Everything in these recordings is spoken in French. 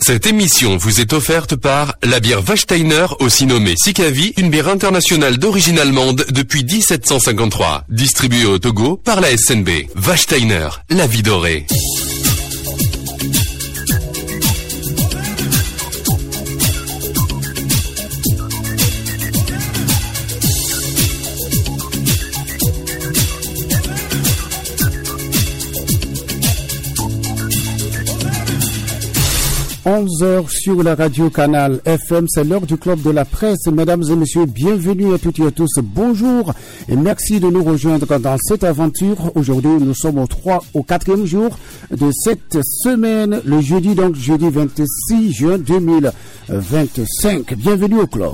Cette émission vous est offerte par la bière Wachsteiner, aussi nommée Sikavi, une bière internationale d'origine allemande depuis 1753. Distribuée au Togo par la SNB. Wachsteiner, la vie dorée. 11h sur la radio Canal FM, c'est l'heure du club de la presse. Mesdames et messieurs, bienvenue à toutes et à tous. Bonjour et merci de nous rejoindre dans cette aventure. Aujourd'hui, nous sommes au 4e jour de cette semaine, le jeudi 26 juin 2025. Bienvenue au club.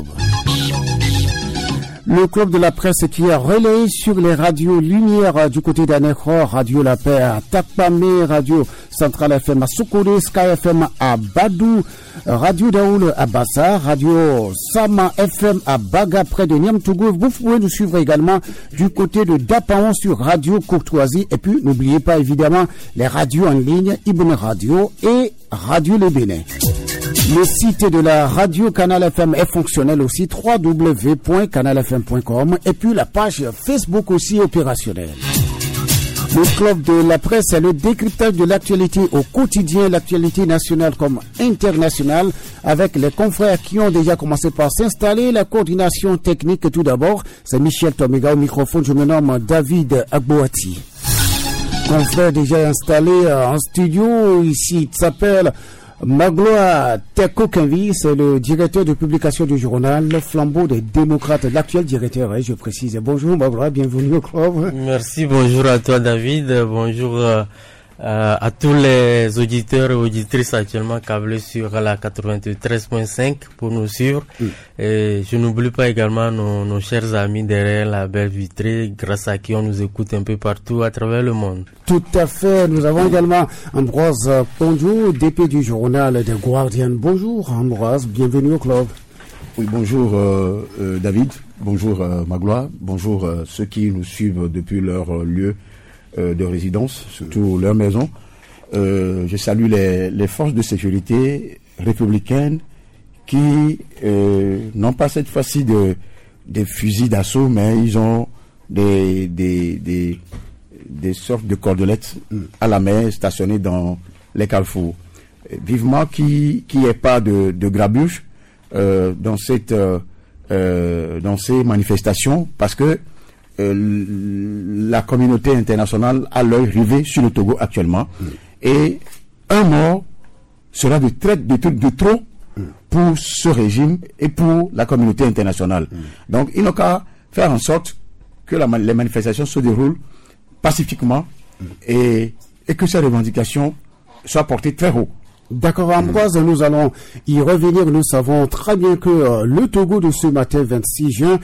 Le club de la presse qui a relayé sur les radios Lumière du côté d'Anekro, Radio La Paix à Takpamé, Radio Centrale FM à Sokode, Sky FM à Badou, Radio Daoul à Bassa, Radio Sama FM à Baga près de Niamtougou. Vous pouvez nous suivre également du côté de Dapaon sur Radio Courtoisie. Et puis n'oubliez pas évidemment les radios en ligne, Ibn Radio et Radio Le Bénin. Le site de la radio Canal FM est fonctionnel aussi, www.canalfm.com, et puis la page Facebook aussi opérationnelle. Le club de la presse, c'est le décryptage de l'actualité au quotidien, l'actualité nationale comme internationale, avec les confrères qui ont déjà commencé par s'installer. La coordination technique, tout d'abord, c'est Michel Tomiga au microphone. Je me nomme David Agboati. Confrère déjà installé en studio, ici, il s'appelle Magloire Teko-Kenvi, c'est le directeur de publication du journal Le Flambeau des démocrates, l'actuel directeur, je précise. Bonjour Magloire, bienvenue au club. Merci, bonjour à toi David, bonjour à tous les auditeurs et auditrices actuellement câblés sur la 93.5 pour nous suivre. Et je n'oublie pas également nos chers amis derrière la belle vitrée, grâce à qui on nous écoute un peu partout à travers le monde. Tout à fait. Nous avons également Ambroise Ponjo, DP du journal The Guardian. Bonjour Ambroise, bienvenue au club. Oui, bonjour David, bonjour Magloire, bonjour ceux qui nous suivent depuis leur lieu de résidence, surtout leur maison. Je salue les forces de sécurité républicaines qui n'ont pas cette fois-ci des fusils d'assaut, mais ils ont des sortes de cordelettes à la main stationnées dans les carrefours. Vivement qu'il n'y ait pas de grabuge dans ces manifestations, parce que la communauté internationale a l'œil rivé sur le Togo actuellement, et un mort sera de trop pour ce régime et pour la communauté internationale. Donc il n'a qu'à faire en sorte que les manifestations se déroulent pacifiquement et que ces revendications soient portées très haut. D'accord, Ambroise, nous allons y revenir. Nous savons très bien que le Togo de ce matin, 26 juin,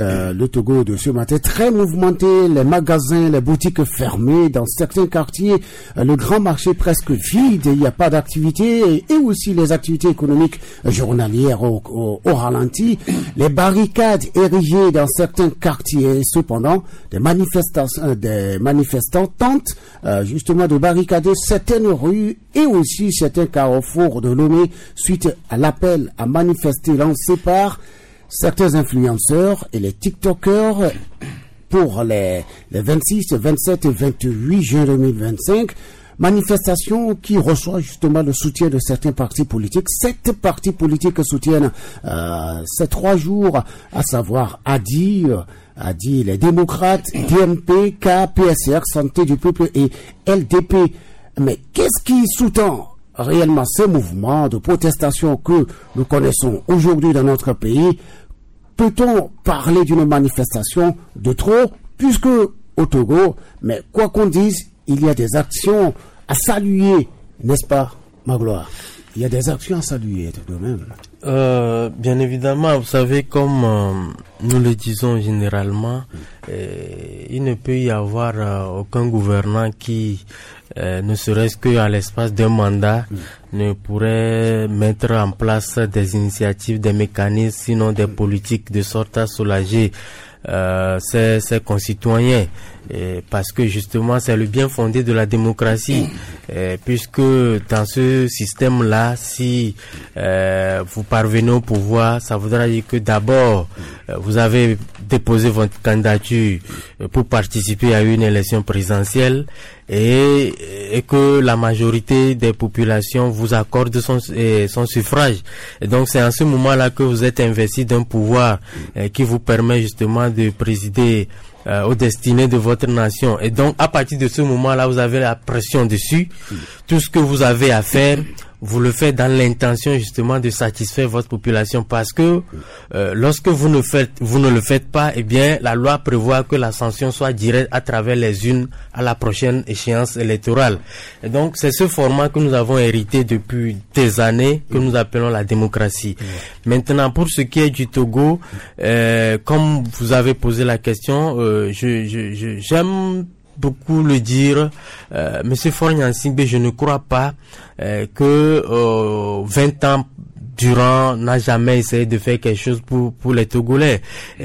très mouvementé, les magasins, les boutiques fermées dans certains quartiers, le grand marché presque vide, il n'y a pas d'activité, et aussi les activités économiques journalières au ralenti, les barricades érigées dans certains quartiers. Cependant, des manifestants tentent justement de barricader certaines rues et aussi certains carrefours de Lomé suite à l'appel à manifester lancé par certains influenceurs et les TikTokers pour les 26, 27 et 28 juin 2025. Manifestation qui reçoit justement le soutien de certains partis politiques. 7 partis politiques soutiennent ces 3 jours, à savoir ADI, les démocrates, DMP, K, PSR, Santé du Peuple et LDP. Mais qu'est-ce qui sous-tend réellement ces mouvements de protestation que nous connaissons aujourd'hui dans notre pays? Peut-on parler d'une manifestation de trop, puisque au Togo, mais quoi qu'on dise, il y a des actions à saluer, n'est-ce pas, Magloire? Il y a des actions à saluer tout de même. Bien évidemment, vous savez, comme nous le disons généralement, il ne peut y avoir aucun gouvernant qui, ne serait-ce qu'à l'espace d'un mandat, ne pourrait mettre en place des initiatives, des mécanismes, sinon des politiques de sorte à soulager ses concitoyens, parce que justement c'est le bien fondé de la démocratie. puisque dans ce système-là, si vous parvenez au pouvoir, ça voudra dire que d'abord, vous avez déposé votre candidature pour participer à une élection présidentielle et que la majorité des populations vous accorde son suffrage. Et donc c'est en ce moment-là que vous êtes investi d'un pouvoir qui vous permet justement de présider aux destinées de votre nation. Et donc à partir de ce moment-là, vous avez la pression dessus. Tout ce que vous avez à faire, vous le faites dans l'intention justement de satisfaire votre population, parce que lorsque vous ne le faites pas, eh bien la loi prévoit que la sanction soit directe à travers les urnes à la prochaine échéance électorale. Et donc c'est ce format que nous avons hérité depuis des années, que nous appelons la démocratie. Maintenant, pour ce qui est du Togo, comme vous avez posé la question, j'aime beaucoup le dire, Monsieur Faure Gnassingbe, je ne crois pas que 20 ans durant n'a jamais essayé de faire quelque chose pour les Togolais,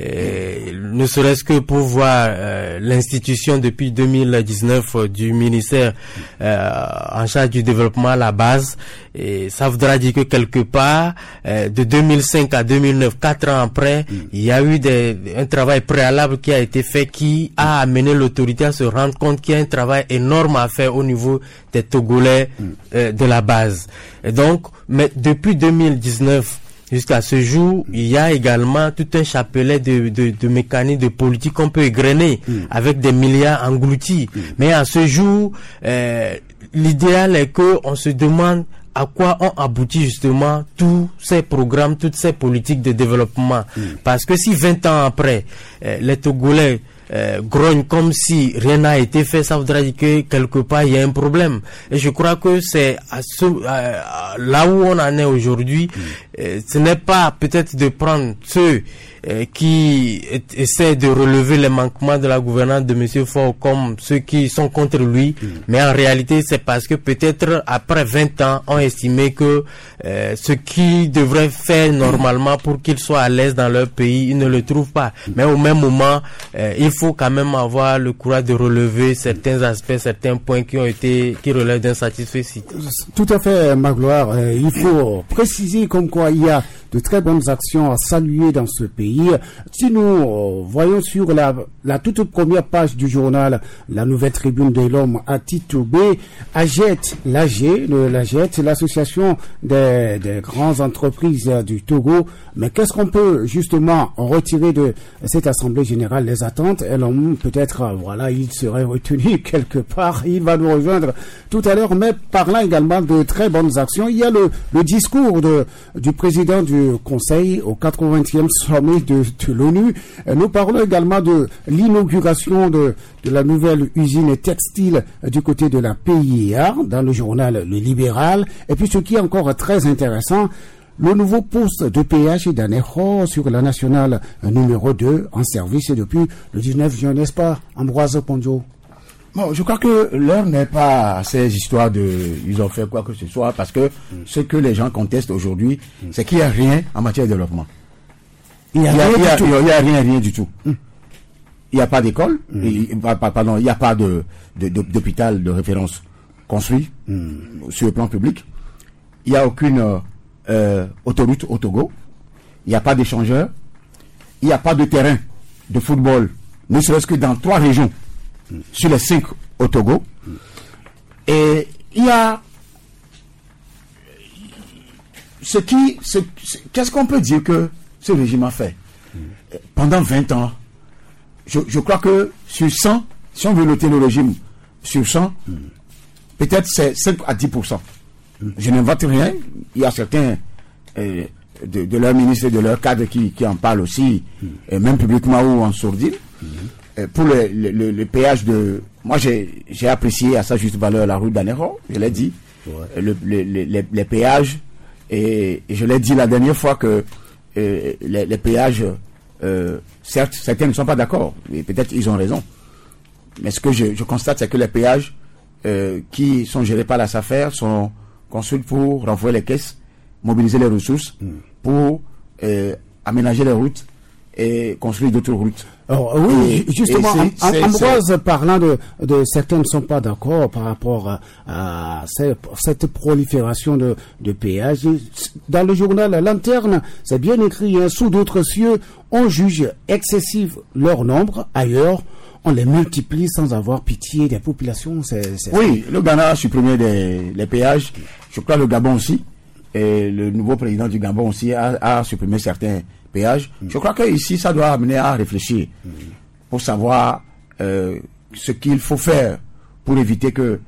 ne serait-ce que pour voir l'institution depuis 2019 du ministère en charge du développement à la base. Et ça voudra dire que quelque part, de 2005 à 2009, 4 ans après, il y a eu un travail préalable qui a été fait, qui a amené l'autorité à se rendre compte qu'il y a un travail énorme à faire au niveau des Togolais de la base. Et donc, mais depuis 2019 jusqu'à ce jour, il y a également tout un chapelet de mécanismes de politique qu'on peut égrener avec des milliards engloutis. Mais à ce jour, l'idéal est que on se demande à quoi ont abouti justement tous ces programmes, toutes ces politiques de développement. Parce que si 20 ans après, les Togolais grogne comme si rien n'a été fait, ça voudrait dire que quelque part il y a un problème. Et je crois que c'est là où on en est aujourd'hui. Ce n'est pas peut-être de prendre ceux qui essaient de relever les manquements de la gouvernance de Monsieur Faure comme ceux qui sont contre lui, mais en réalité c'est parce que peut-être après 20 ans on estimé que ce qu'ils devraient faire normalement pour qu'ils soient à l'aise dans leur pays, ils ne le trouvent pas. Mais au même moment, il faut quand même avoir le courage de relever certains aspects, certains points qui relèvent d'un satisfait. Tout à fait, Magloire. Il faut préciser comme quoi il y a de très bonnes actions à saluer dans ce pays. Si nous voyons sur la toute première page du journal La Nouvelle Tribune de l'Homme à Titoubé, l'AGET, l'association des grandes entreprises du Togo. Mais qu'est-ce qu'on peut justement retirer de cette assemblée générale? Les attentes, elles ont peut-être, il serait retenu quelque part, il va nous rejoindre tout à l'heure, mais parlant également de très bonnes actions, il y a le discours du président du Conseil au 80e sommet de l'ONU. Nous parlons également de l'inauguration de la nouvelle usine textile du côté de la PIA dans le journal Le Libéral. Et puis ce qui est encore très intéressant, le nouveau poste de péage d'Anejo sur la nationale numéro 2 en service depuis le 19 juin, n'est-ce pas, Ambroise Pondio? Bon, je crois que l'heure n'est pas à ces histoires ils ont fait quoi que ce soit, parce que ce que les gens contestent aujourd'hui, c'est qu'il n'y a rien en matière de développement. Il n'y a rien du tout. Il n'y a pas d'école, il n'y a pas d'hôpital de référence construit sur le plan public. Il n'y a aucune autoroute au Togo. Il n'y a pas d'échangeur. Il n'y a pas de terrain de football, ne serait-ce que dans 3 régions sur les 5 au Togo. Et il y a qu'est-ce qu'on peut dire que ce régime a fait pendant 20 ans? Je crois que sur 100, si on veut noter le régime sur 100, peut-être c'est 5 à 10%. Je n'invente rien. Il y a certains de leurs ministres et de leurs cadres qui en parlent aussi, même publiquement ou en sourdine. Pour le péage moi j'ai apprécié à sa juste valeur la route d'Anejo, je l'ai dit, les péages, et je l'ai dit la dernière fois que les péages, certes certains ne sont pas d'accord, mais peut-être ils ont raison, mais ce que je constate, c'est que les péages qui sont gérés par la SAFER sont construits pour renvoyer les caisses, mobiliser les ressources pour aménager les routes et construire d'autres routes. Alors, oui, justement, c'est Ambroise, parlant de certains ne sont pas d'accord par rapport à cette prolifération de péages. Dans le journal Lanterne, c'est bien écrit, hein, sous d'autres cieux, on juge excessif leur nombre. Ailleurs, on les multiplie sans avoir pitié des populations. Oui, le Ghana a supprimé les péages. Je crois le Gabon aussi. Et le nouveau président du Gabon aussi a supprimé certains péages. Je crois que ici, ça doit amener à réfléchir pour savoir ce qu'il faut faire pour éviter que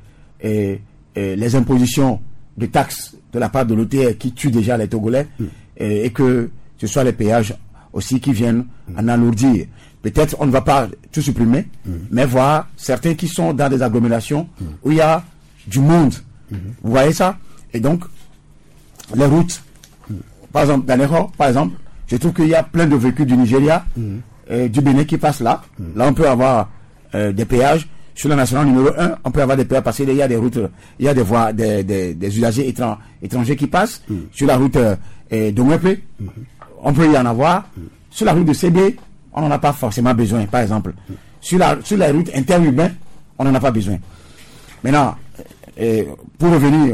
les impositions de taxes de la part de l'OTR qui tuent déjà les Togolais et que ce soit les péages aussi qui viennent en alourdir. Peut-être on ne va pas tout supprimer, mais voir certains qui sont dans des agglomérations où il y a du monde. Vous voyez ça? Et donc, les routes, par exemple, dans les Nord, par exemple, je trouve qu'il y a plein de véhicules du Nigeria, du Bénin qui passent là. Là, on peut avoir des péages. Sur la nationale numéro 1, on peut avoir des péages parce qu'il y a des routes, il y a des voies, des usagers étrangers qui passent. Sur la route de Mwepe, on peut y en avoir. Sur la route de CB, on n'en a pas forcément besoin, par exemple. Sur la route interurbaine, on n'en a pas besoin. Maintenant, pour revenir,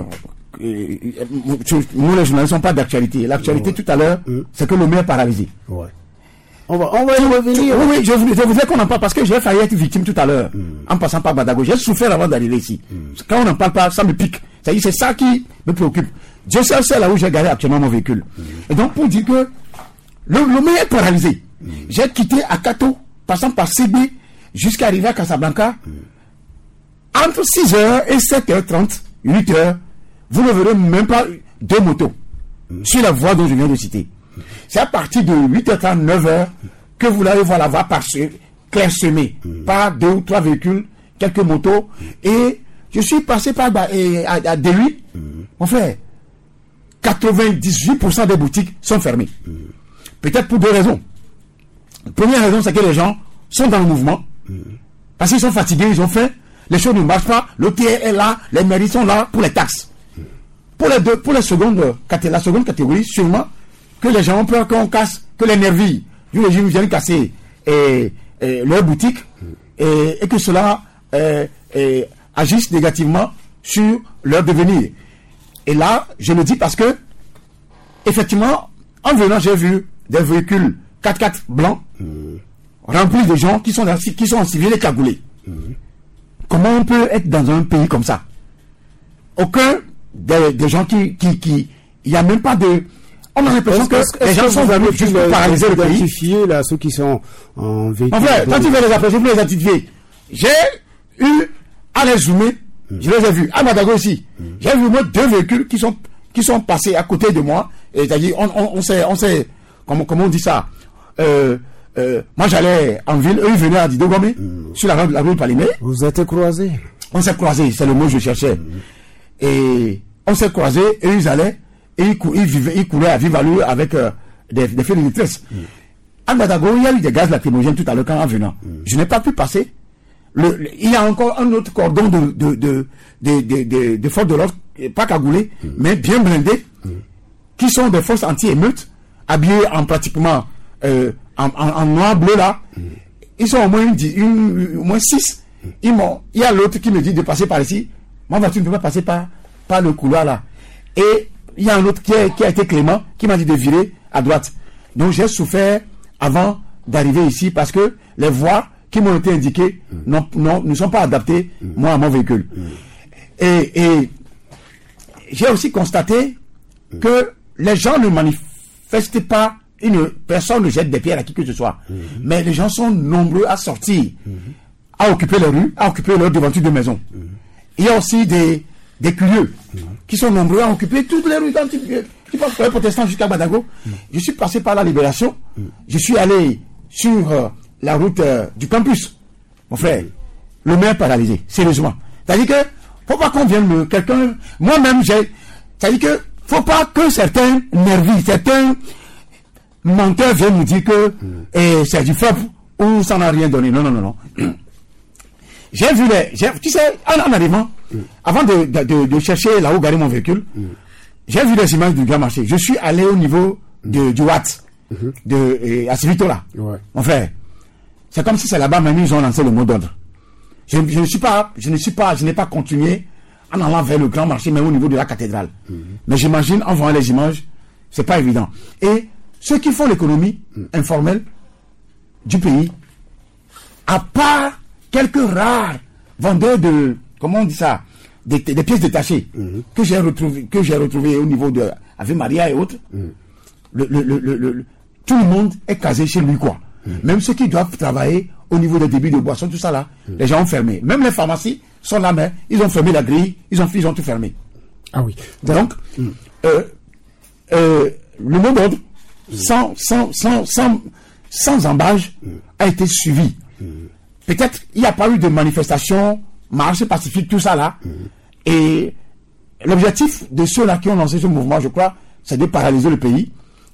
nous les journalistes ne sont pas d'actualité. L'actualité tout à l'heure, c'est que le maire est paralysé. Ouais. On va y revenir. Oui, je voudrais qu'on en parle parce que j'ai failli être victime tout à l'heure en passant par Badago. J'ai souffert avant d'arriver ici. Quand on n'en parle pas, ça me pique. C'est ça qui me préoccupe. Je sais c'est là où j'ai garé actuellement mon véhicule. Et donc pour dire que le maire est paralysé. J'ai quitté Akato, passant par CB, jusqu'à arriver à Casablanca. Entre 6h et 7h30, 8h, vous ne verrez même pas 2 motos sur la voie dont je viens de citer. C'est à partir de 8h30, 9h que vous allez voir la voie clairsemée par 2 ou 3 véhicules, quelques motos. Et je suis passé par à Delhi. Mon frère, 98% des boutiques sont fermées. Peut-être pour 2 raisons. La première raison, c'est que les gens sont dans le mouvement. Parce qu'ils sont fatigués, ils ont faim. Les choses ne marchent pas. L'OTR est là. Les mairies sont là pour les taxes. Pour la seconde catégorie, sûrement, que les gens ont peur qu'on casse, que les nervis du régime viennent casser leurs boutiques et que cela agisse négativement sur leur devenir. Et là, je le dis parce que, effectivement, en venant, j'ai vu des véhicules 4x4 blancs remplis de gens qui sont en civil et cagoulés. Comment on peut être dans un pays comme ça? Aucun des gens qui il n'y a même pas de... On a l'impression que les gens sont venus juste pour paralyser le pays. Là, ceux qui sont en véhicule. En fait, quand tu veux les apprécier, vous les identifier. J'ai eu à les zoomer, je les ai vus. À Madago aussi. J'ai vu moi 2 véhicules qui sont passés à côté de moi. C'est-à-dire, on sait, comment on dit ça. Moi, j'allais en ville, eux, ils venaient à Didogomé, sur la rue Palimé. Vous êtes croisés? On s'est croisés, c'est le mot que je cherchais. Et on s'est croisés, et ils allaient, et ils couraient à vive allure avec des feux de détresse. À Madago, il y a eu des gaz lacrymogènes tout à l'heure quand en venant. Je n'ai pas pu passer. Il y a encore un autre cordon de forces de l'ordre, pas cagoulés, mais bien blindés, qui sont des forces anti-émeutes, habillés en pratiquement en noir bleu là. Ils sont au moins 6. Il y a l'autre qui me dit de passer par ici. Moi, voiture ne peut pas passer par le couloir là. Et il y a un autre qui a été clément, qui m'a dit de virer à droite. Donc j'ai souffert avant d'arriver ici parce que les voies qui m'ont été indiquées ne sont pas adaptées, moi, à mon véhicule. Et j'ai aussi constaté que les gens ne manifestent pas, personne ne jette des pierres à qui que ce soit. Mais les gens sont nombreux à sortir, à occuper les rues, à occuper leurs devantures de maison. Il y a aussi des curieux qui sont nombreux à occuper toutes les rues qui passent pour les protestants jusqu'à Badago. Je suis passé par la Libération. Je suis allé sur la route du campus. Mon frère, le maire paralysé, sérieusement. C'est-à-dire que, faut pas qu'on vienne quelqu'un, moi-même c'est-à-dire que, faut pas que certains nervis, certains menteurs viennent nous dire que c'est du faible ou ça n'a rien donné. Non. J'ai vu tu sais, en arrivant, avant de chercher là où garer mon véhicule, j'ai vu les images du Grand Marché. Je suis allé au niveau du Watt, à Civito là. Ouais. Mon frère, C'est comme si c'est là-bas même ils ont lancé le mot d'ordre. Je n'ai pas continué en allant vers le grand marché, même au niveau de la cathédrale. Mais j'imagine, en voyant les images, c'est pas évident. Et ceux qui font l'économie informelle du pays, à part quelques rares vendeurs de, comment on dit ça, des pièces détachées, que j'ai retrouvé au niveau de Ave Maria et autres, tout le monde est casé chez lui, quoi. Même ceux qui doivent travailler au niveau des débits de boissons, tout ça là, les gens ont fermé. Même les pharmacies sont là, mais ils ont fermé la grille, ils ont tout fermé. Ah oui. Donc, le mot d'ordre, sans embâche, a été suivi. Peut-être il n'y a pas eu de manifestation, marche pacifique, tout ça là. Et l'objectif de ceux-là qui ont lancé ce mouvement, je crois, c'est de paralyser le pays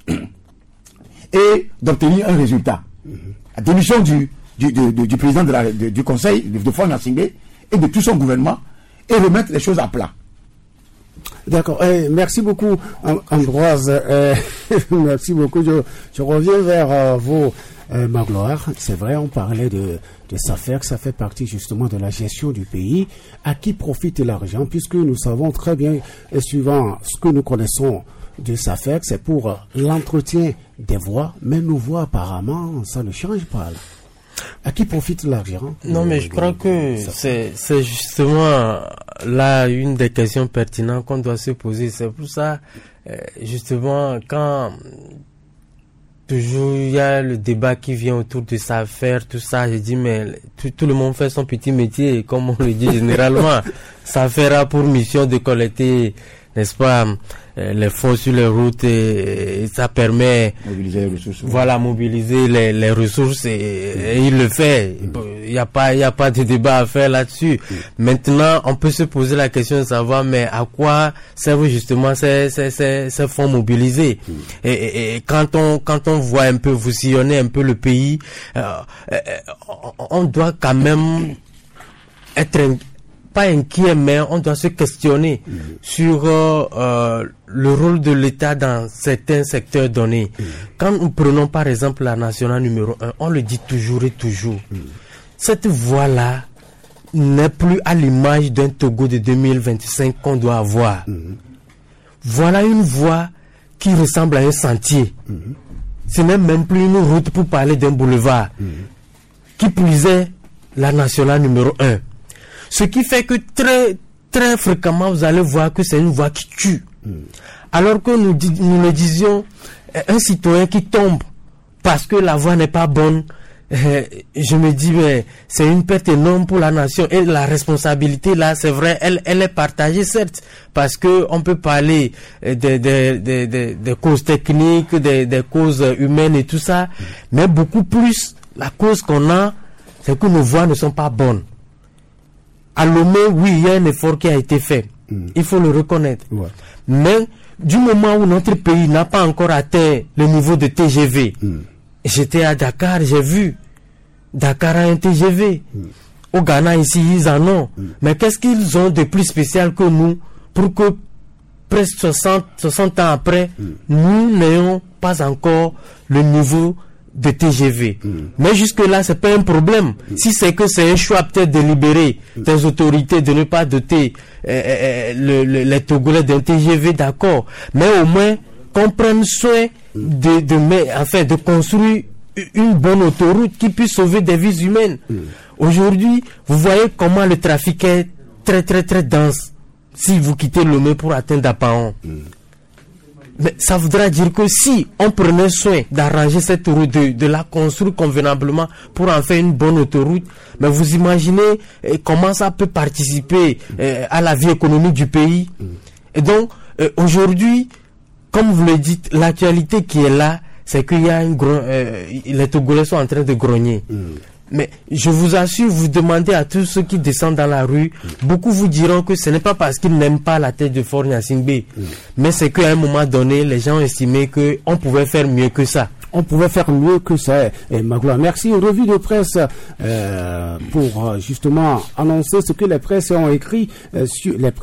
et d'obtenir un résultat. La démission du président du conseil de Faure Gnassingbé et de tout son gouvernement et remettre les choses à plat. D'accord. Merci beaucoup, Ambroise. Merci beaucoup. Je reviens vers vous, Magloire. C'est vrai, on parlait de SAFER, ça fait partie justement de la gestion du pays. À qui profite l'argent? Puisque nous savons très bien, et suivant ce que nous connaissons de SAFER, c'est pour l'entretien des voies, mais nos voies apparemment, ça ne change pas. Là. À qui profite l'argent? Non, mais je crois que c'est justement là une des questions pertinentes qu'on doit se poser. C'est pour ça, justement, quand toujours il y a le débat qui vient autour de SAFER, tout ça, j'ai dit, mais tout le monde fait son petit métier, comme on le dit généralement. SAFER a pour mission de collecter, n'est-ce pas, les fonds sur les routes et ça permet mobiliser les ressources. Voilà, mobiliser les ressources et il le fait. Il y a pas de débat à faire là-dessus. Maintenant, on peut se poser la question de savoir mais à quoi servent justement ces fonds mobilisés. Et quand on voit un peu, vous sillonnez un peu le pays, on doit quand même être pas inquiet, mais on doit se questionner sur le rôle de l'État dans certains secteurs donnés. Quand nous prenons par exemple la nationale numéro 1, on le dit toujours et toujours. Cette voie-là n'est plus à l'image d'un Togo de 2025 qu'on doit avoir. Voilà une voie qui ressemble à un sentier. Ce n'est même plus une route pour parler d'un boulevard. Qui plus est la nationale numéro 1. Ce qui fait que très, très fréquemment, vous allez voir que c'est une voie qui tue. Alors que nous le disions, un citoyen qui tombe parce que la voie n'est pas bonne, je me dis, mais c'est une perte énorme pour la nation. Et la responsabilité, là, c'est vrai, elle est partagée, certes, parce que on peut parler des causes techniques, des causes humaines et tout ça, mais beaucoup plus, la cause qu'on a, c'est que nos voies ne sont pas bonnes. À Lomé, oui, il y a un effort qui a été fait. Il faut le reconnaître. Ouais. Mais du moment où notre pays n'a pas encore atteint le niveau de TGV, j'étais à Dakar, j'ai vu. Dakar a un TGV. Au Ghana, ici, ils en ont. Mais qu'est-ce qu'ils ont de plus spécial que nous pour que presque 60 ans après, nous n'ayons pas encore le niveau de TGV. Mais jusque-là, c'est pas un problème. Si c'est que c'est un choix peut-être délibéré des autorités de ne pas doter les Togolais d'un TGV, d'accord. Mais au moins, qu'on prenne soin de construire une bonne autoroute qui puisse sauver des vies humaines. Aujourd'hui, vous voyez comment le trafic est très, très, très dense. Si vous quittez Lomé pour atteindre Dapaon. Mais ça voudra dire que si on prenait soin d'arranger cette route, de la construire convenablement pour en faire une bonne autoroute, mais vous imaginez comment ça peut participer à la vie économique du pays. Et donc, aujourd'hui, comme vous le dites, l'actualité qui est là, c'est qu'il y a les Togolais sont en train de grogner. Mais je vous assure, vous demandez à tous ceux qui descendent dans la rue, beaucoup vous diront que ce n'est pas parce qu'ils n'aiment pas la tête de Faure Gnassingbé, mais c'est qu'à un moment donné, les gens ont estimé qu'on pouvait faire mieux que ça. on pouvait faire mieux que ça. Et Magloire, merci. Revue de presse pour justement annoncer ce que les presses ont écrit sur les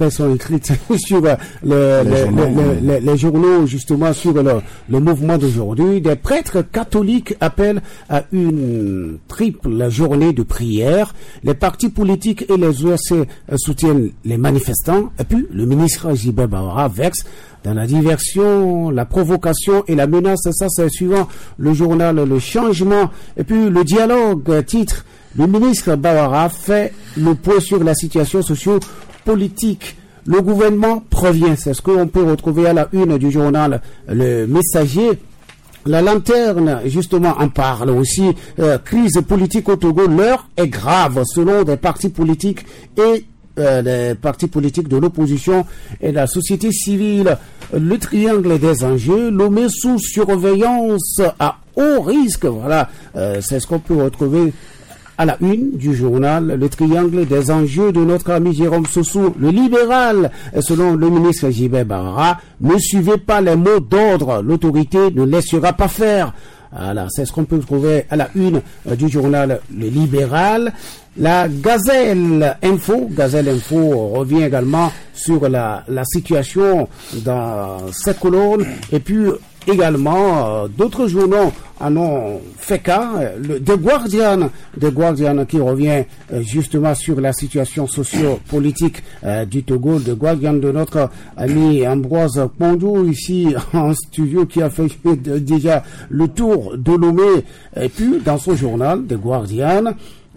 journaux justement sur le mouvement d'aujourd'hui. Des prêtres catholiques appellent à une triple journée de prière. Les partis politiques et les OSC soutiennent les manifestants. Et puis le ministre Gilbert Bawara vexe dans la diversion, la provocation et la menace. Ça, c'est suivant le journal Le Changement. Et puis le dialogue, titre, le ministre Bawara fait le point sur la situation socio-politique. Le gouvernement provient, c'est ce qu'on peut retrouver à la une du journal Le Messager. La Lanterne, justement, en parle aussi. Crise politique au Togo, l'heure est grave selon des partis politiques et des partis politiques de l'opposition et de la société civile. Le triangle des enjeux, Lomé sous surveillance à haut risque. Voilà, c'est ce qu'on peut retrouver à la une du journal. Le triangle des enjeux de notre ami Jérôme Sossou, le libéral, selon le ministre Gilbert Bawara, ne suivez pas les mots d'ordre, l'autorité ne laissera pas faire. Voilà, c'est ce qu'on peut trouver à la une du journal Le Libéral. La Gazelle Info revient également sur la situation dans cette colonne. Et puis également, d'autres journaux en ont fait cas. The Guardian qui revient justement sur la situation socio-politique du Togo. The Guardian de notre ami Ambroise Pondou ici en studio qui a fait déjà le tour de Lomé. Et puis dans son journal, The Guardian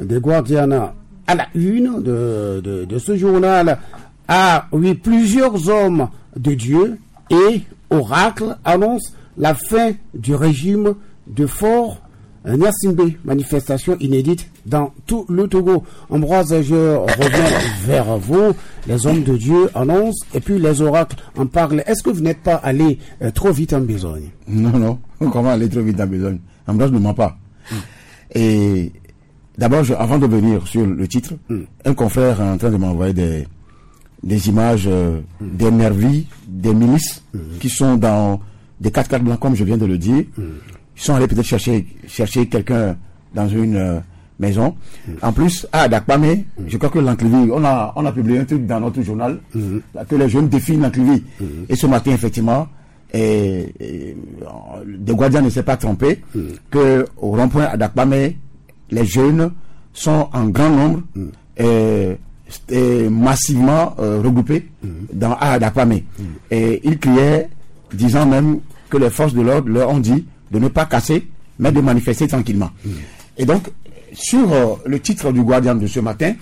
à la une de ce journal a plusieurs hommes de Dieu et oracle annoncent la fin du régime de Fort Gnassingbé, manifestation inédite dans tout le Togo. Ambroise, je reviens vers vous. Les hommes de Dieu annoncent et puis les oracles en parlent. Est-ce que vous n'êtes pas allé trop vite en besogne? Non. Comment aller trop vite en besogne? Ambroise ne ment pas. Et d'abord, avant de venir sur le titre, un confrère est en train de m'envoyer des images des nervis, des milices qui sont dans des 4x4 blancs, comme je viens de le dire. Ils sont allés peut-être chercher quelqu'un dans une maison. En plus, à Dakpamé, je crois que l'Anclivie, on a publié un truc dans notre journal, que les jeunes défient l'Anclivie. Et ce matin, effectivement, des Guardians ne s'est pas trompé, que au rond-point à Dakpamé, les jeunes sont en grand nombre et massivement regroupés dans Dakpamé. Et ils criaient, disant même que les forces de l'ordre leur ont dit de ne pas casser, mais de manifester tranquillement. Et donc, sur le titre du Guardian de ce matin,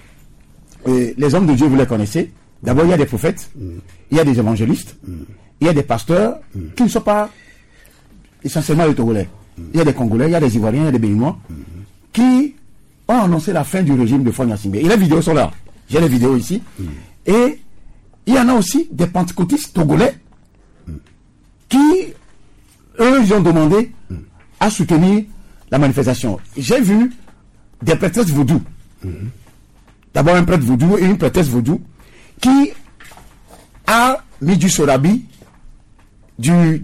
les hommes de Dieu, vous les connaissez. D'abord, il y a des prophètes, il y a des évangélistes, il y a des pasteurs qui ne sont pas essentiellement les Togolais. Il y a des Congolais, il y a des Ivoiriens, il y a des Béninois qui ont annoncé la fin du régime de Fort Gnassingbé. Et les vidéos sont là. J'ai les vidéos ici. Et il y en a aussi des pentecôtistes togolais qui, eux, ils ont demandé à soutenir la manifestation. J'ai vu des prêtresses vaudou. D'abord un prêtre vaudou et une prêtresse vaudou qui a mis du sorabi, du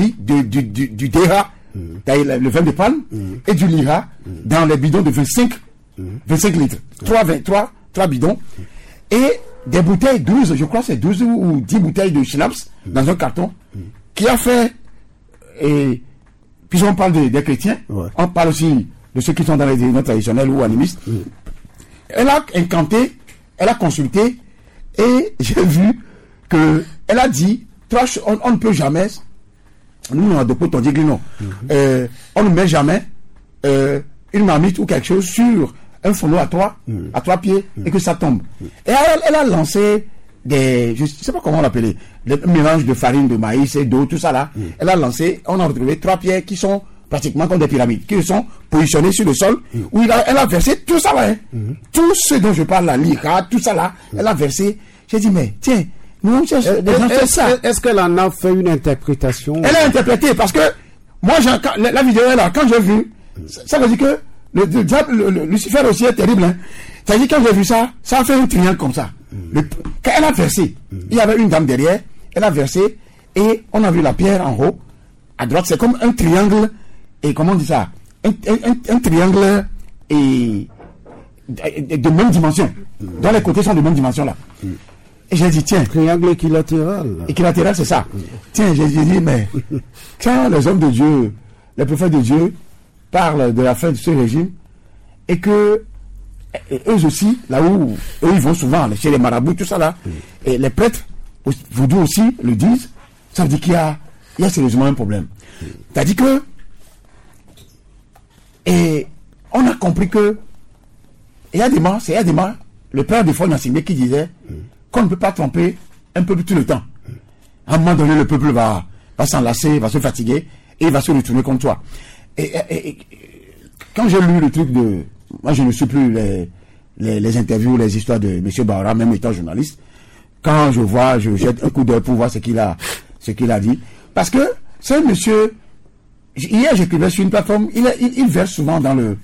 déha, le vin de palme, et du lira dans les bidons de 25 litres. 3 bidons. Et des bouteilles 12, je crois c'est 12 ou 10 bouteilles de schnapps dans un carton, qui a fait, et puis on parle des chrétiens, on parle aussi de ceux qui sont dans les réunions traditionnelles ou animistes. Elle a incanté, elle a consulté, et j'ai vu que elle a dit, on ne peut jamais, nous on a on dit que non, on ne met jamais une marmite ou quelque chose sur un fourneau à 3 pieds et que ça tombe. Et elle a lancé je ne sais pas comment on l'appelait, des mélanges de farine, de maïs et d'eau, tout ça là. Elle a lancé, on a retrouvé 3 pierres qui sont pratiquement comme des pyramides, qui sont positionnées sur le sol, où elle a versé tout ça là. Tout ce dont je parle, la lira, tout ça là, elle a versé. J'ai dit, mais tiens, nous on cherche des gens comme ça. Est-ce qu'elle en a fait une interprétation? Elle a interprété, parce que moi, la vidéo est là, quand j'ai vu, ça veut dire que le Lucifer aussi est terrible. Hein. C'est-à-dire quand j'ai vu ça, ça a fait un triangle comme ça. Quand elle a versé, il y avait une dame derrière, elle a versé, et on a vu la pierre en haut, à droite, c'est comme un triangle et comment on dit ça, un triangle et de même dimension. Dont les côtés sont de même dimension là. Et j'ai dit, tiens. Triangle équilatéral. Équilatéral, c'est ça. Tiens, j'ai dit, mais quand les hommes de Dieu, les prophètes de Dieu parlent de la fin de ce régime, et que eux aussi, là où eux ils vont souvent, chez les marabouts, tout ça là, et les prêtres, vaudous aussi le disent, ça veut dire qu'il y a sérieusement un problème. C'est-à-dire que, et on a compris que, il y a des morts, le père de Foy Nassimé qui disait qu'on ne peut pas tromper un peuple tout le temps. À un moment donné, le peuple va s'enlacer, va se fatiguer, et il va se retourner contre toi. Et quand j'ai lu le truc de... Moi, je ne suis plus les interviews, les histoires de M. Baora, même étant journaliste. Quand je vois, je jette un coup d'œil pour voir ce qu'il a dit. Parce que c'est un monsieur... Hier, j'écrivais sur une plateforme, il verse souvent dans le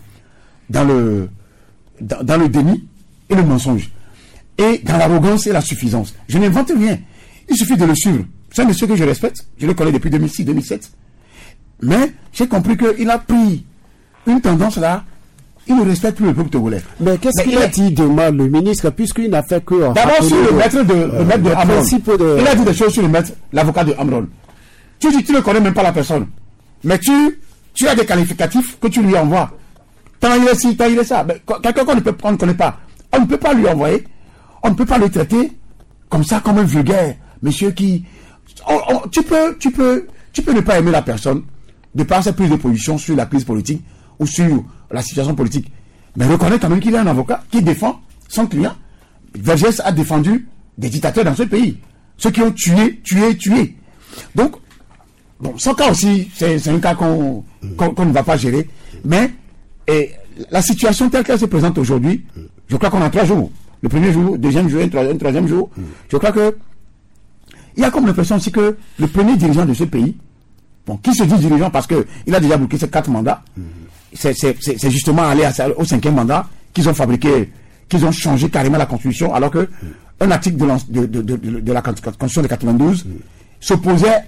déni et le mensonge. Et dans l'arrogance et la suffisance. Je n'invente rien. Il suffit de le suivre. C'est un monsieur que je respecte. Je le connais depuis 2006-2007. Mais j'ai compris qu'il a pris une tendance là. Il ne respecte plus le peuple togolais. Mais qu'est-ce qu'il a dit demain, le ministre, puisqu'il n'a fait que... D'abord sur le maître de Amron. Il a dit des choses sur le maître, l'avocat de Amron. Tu ne connais même pas la personne. Mais tu as des qualificatifs que tu lui envoies. Tant il est ci, tant il est ça. Quelqu'un qu'on ne connaît pas. On ne peut pas lui envoyer. On ne peut pas le traiter comme ça, comme un vulgaire monsieur qui... Tu peux ne pas aimer la personne de par sa prise de position sur la crise politique ou sur la situation politique. Mais reconnaît quand même qu'il est un avocat qui défend son client. Vergès a défendu des dictateurs dans ce pays. Ceux qui ont tué. Donc, bon, son cas aussi, c'est un cas qu'on ne va pas gérer. Mais la situation telle qu'elle se présente aujourd'hui, je crois qu'on a 3 jours. Le premier jour, deuxième jour, un troisième jour. Je crois que il y a comme l'impression aussi que le premier dirigeant de ce pays, bon, qui se dit dirigeant parce qu'il a déjà bouclé ses 4 mandats, c'est justement aller au 5e mandat qu'ils ont fabriqué, qu'ils ont changé carrément la Constitution, alors que un article de la Constitution de 92 s'opposait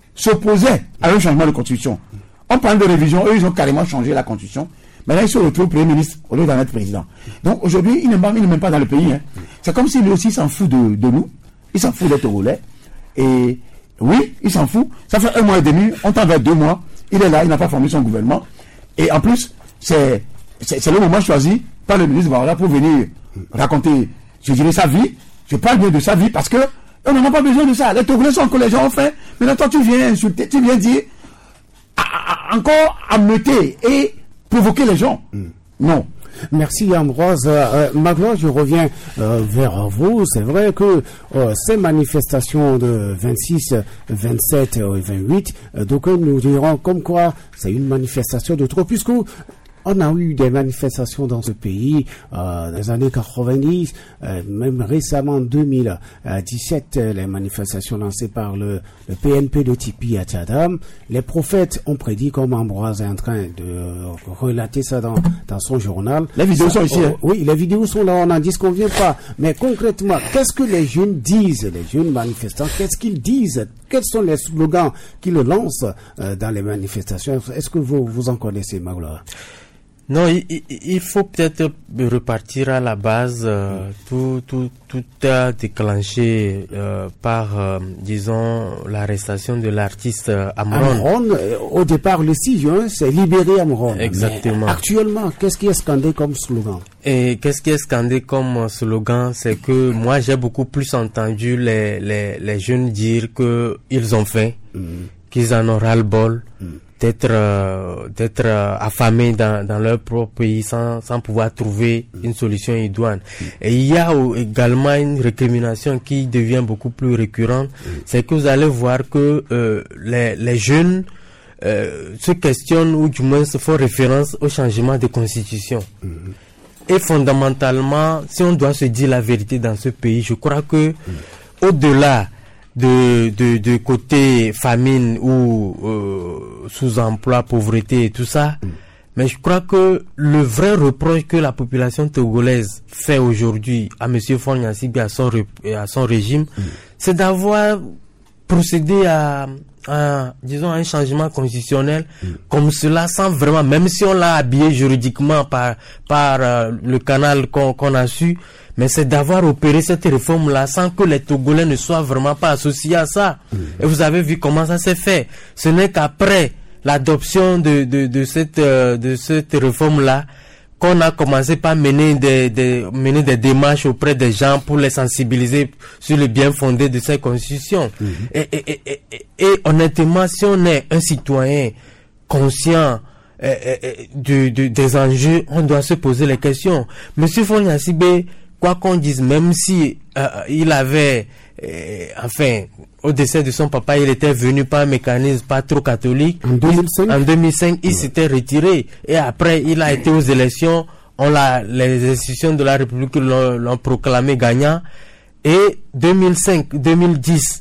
à un changement de Constitution. On parle de révision, eux ils ont carrément changé la Constitution. Maintenant ils se retrouvent Premier ministre au lieu d'en être président. Donc aujourd'hui, il n'est même pas dans le pays. Hein. C'est comme si lui aussi s'en fout de nous, il s'en fout des Togolais. Et oui, il s'en fout. Ça fait 1 mois et demi, on tend vers 2 mois. Il est là, il n'a pas formé son gouvernement. Et en plus, c'est le moment choisi par le ministre Baora pour venir raconter, je dirais, sa vie. Je parle bien de sa vie parce que on n'en a pas besoin de ça. Les Togolais sont que les gens ont fait. Maintenant, toi, tu viens insulter, tu viens dire, encore ameuter et provoquer les gens. Non. Merci Ambroise. Magloire, je reviens vers vous. C'est vrai que ces manifestations de 26, 27 et 28, donc nous dirons comme quoi c'est une manifestation de trop, puisque on a eu des manifestations dans ce pays dans les années 90, même récemment en 2017, les manifestations lancées par le PNP de Tipi à Tchadam. Les prophètes ont prédit, comme Ambroise est en train de relater ça dans son journal. Les vidéos sont ici. Oui, les vidéos sont là, on n'en disconvient pas. Mais concrètement, qu'est-ce que les jeunes disent, les jeunes manifestants, qu'est-ce qu'ils disent? Quels sont les slogans qu'ils lancent dans les manifestations? Est-ce que vous en connaissez, Magloire? Non, il faut peut-être repartir à la base. Tout a déclenché par, disons, l'arrestation de l'artiste Amron. Amron, au départ, le 6 juin, c'est libérer Amron. Exactement. Mais actuellement, qu'est-ce qui est scandé comme slogan? Et qu'est-ce qui est scandé comme slogan? C'est que moi, j'ai beaucoup plus entendu les jeunes dire que ils ont faim, qu'ils en ont ras-le-bol. D'être affamés dans leur propre pays sans pouvoir trouver une solution idoine. Et il y a également une récrimination qui devient beaucoup plus récurrente, c'est que vous allez voir que les jeunes se questionnent ou du moins se font référence au changement de constitution. Et fondamentalement, si on doit se dire la vérité dans ce pays, je crois que au-delà de côté famine ou sous-emploi, pauvreté et tout ça, mais je crois que le vrai reproche que la population togolaise fait aujourd'hui à M. Foy Nassimé et à son régime, c'est d'avoir procédé à disons, un changement constitutionnel comme cela, sans vraiment, même si on l'a habillé juridiquement par le canal qu'on a su, mais c'est d'avoir opéré cette réforme-là sans que les Togolais ne soient vraiment pas associés à ça. Et vous avez vu comment ça s'est fait. Ce n'est qu'après l'adoption de cette réforme-là qu'on a commencé par mener des démarches auprès des gens pour les sensibiliser sur le bien fondé de cette constitution. Et honnêtement, si on est un citoyen conscient des enjeux, on doit se poser les questions. Monsieur Fonia Sibé, quoi qu'on dise, même si il avait, au décès de son papa, il était venu par un mécanisme pas trop catholique. En 2005, il s'était retiré. Et après, il a été aux élections. Les institutions de la République l'ont proclamé gagnant. Et 2005, 2010,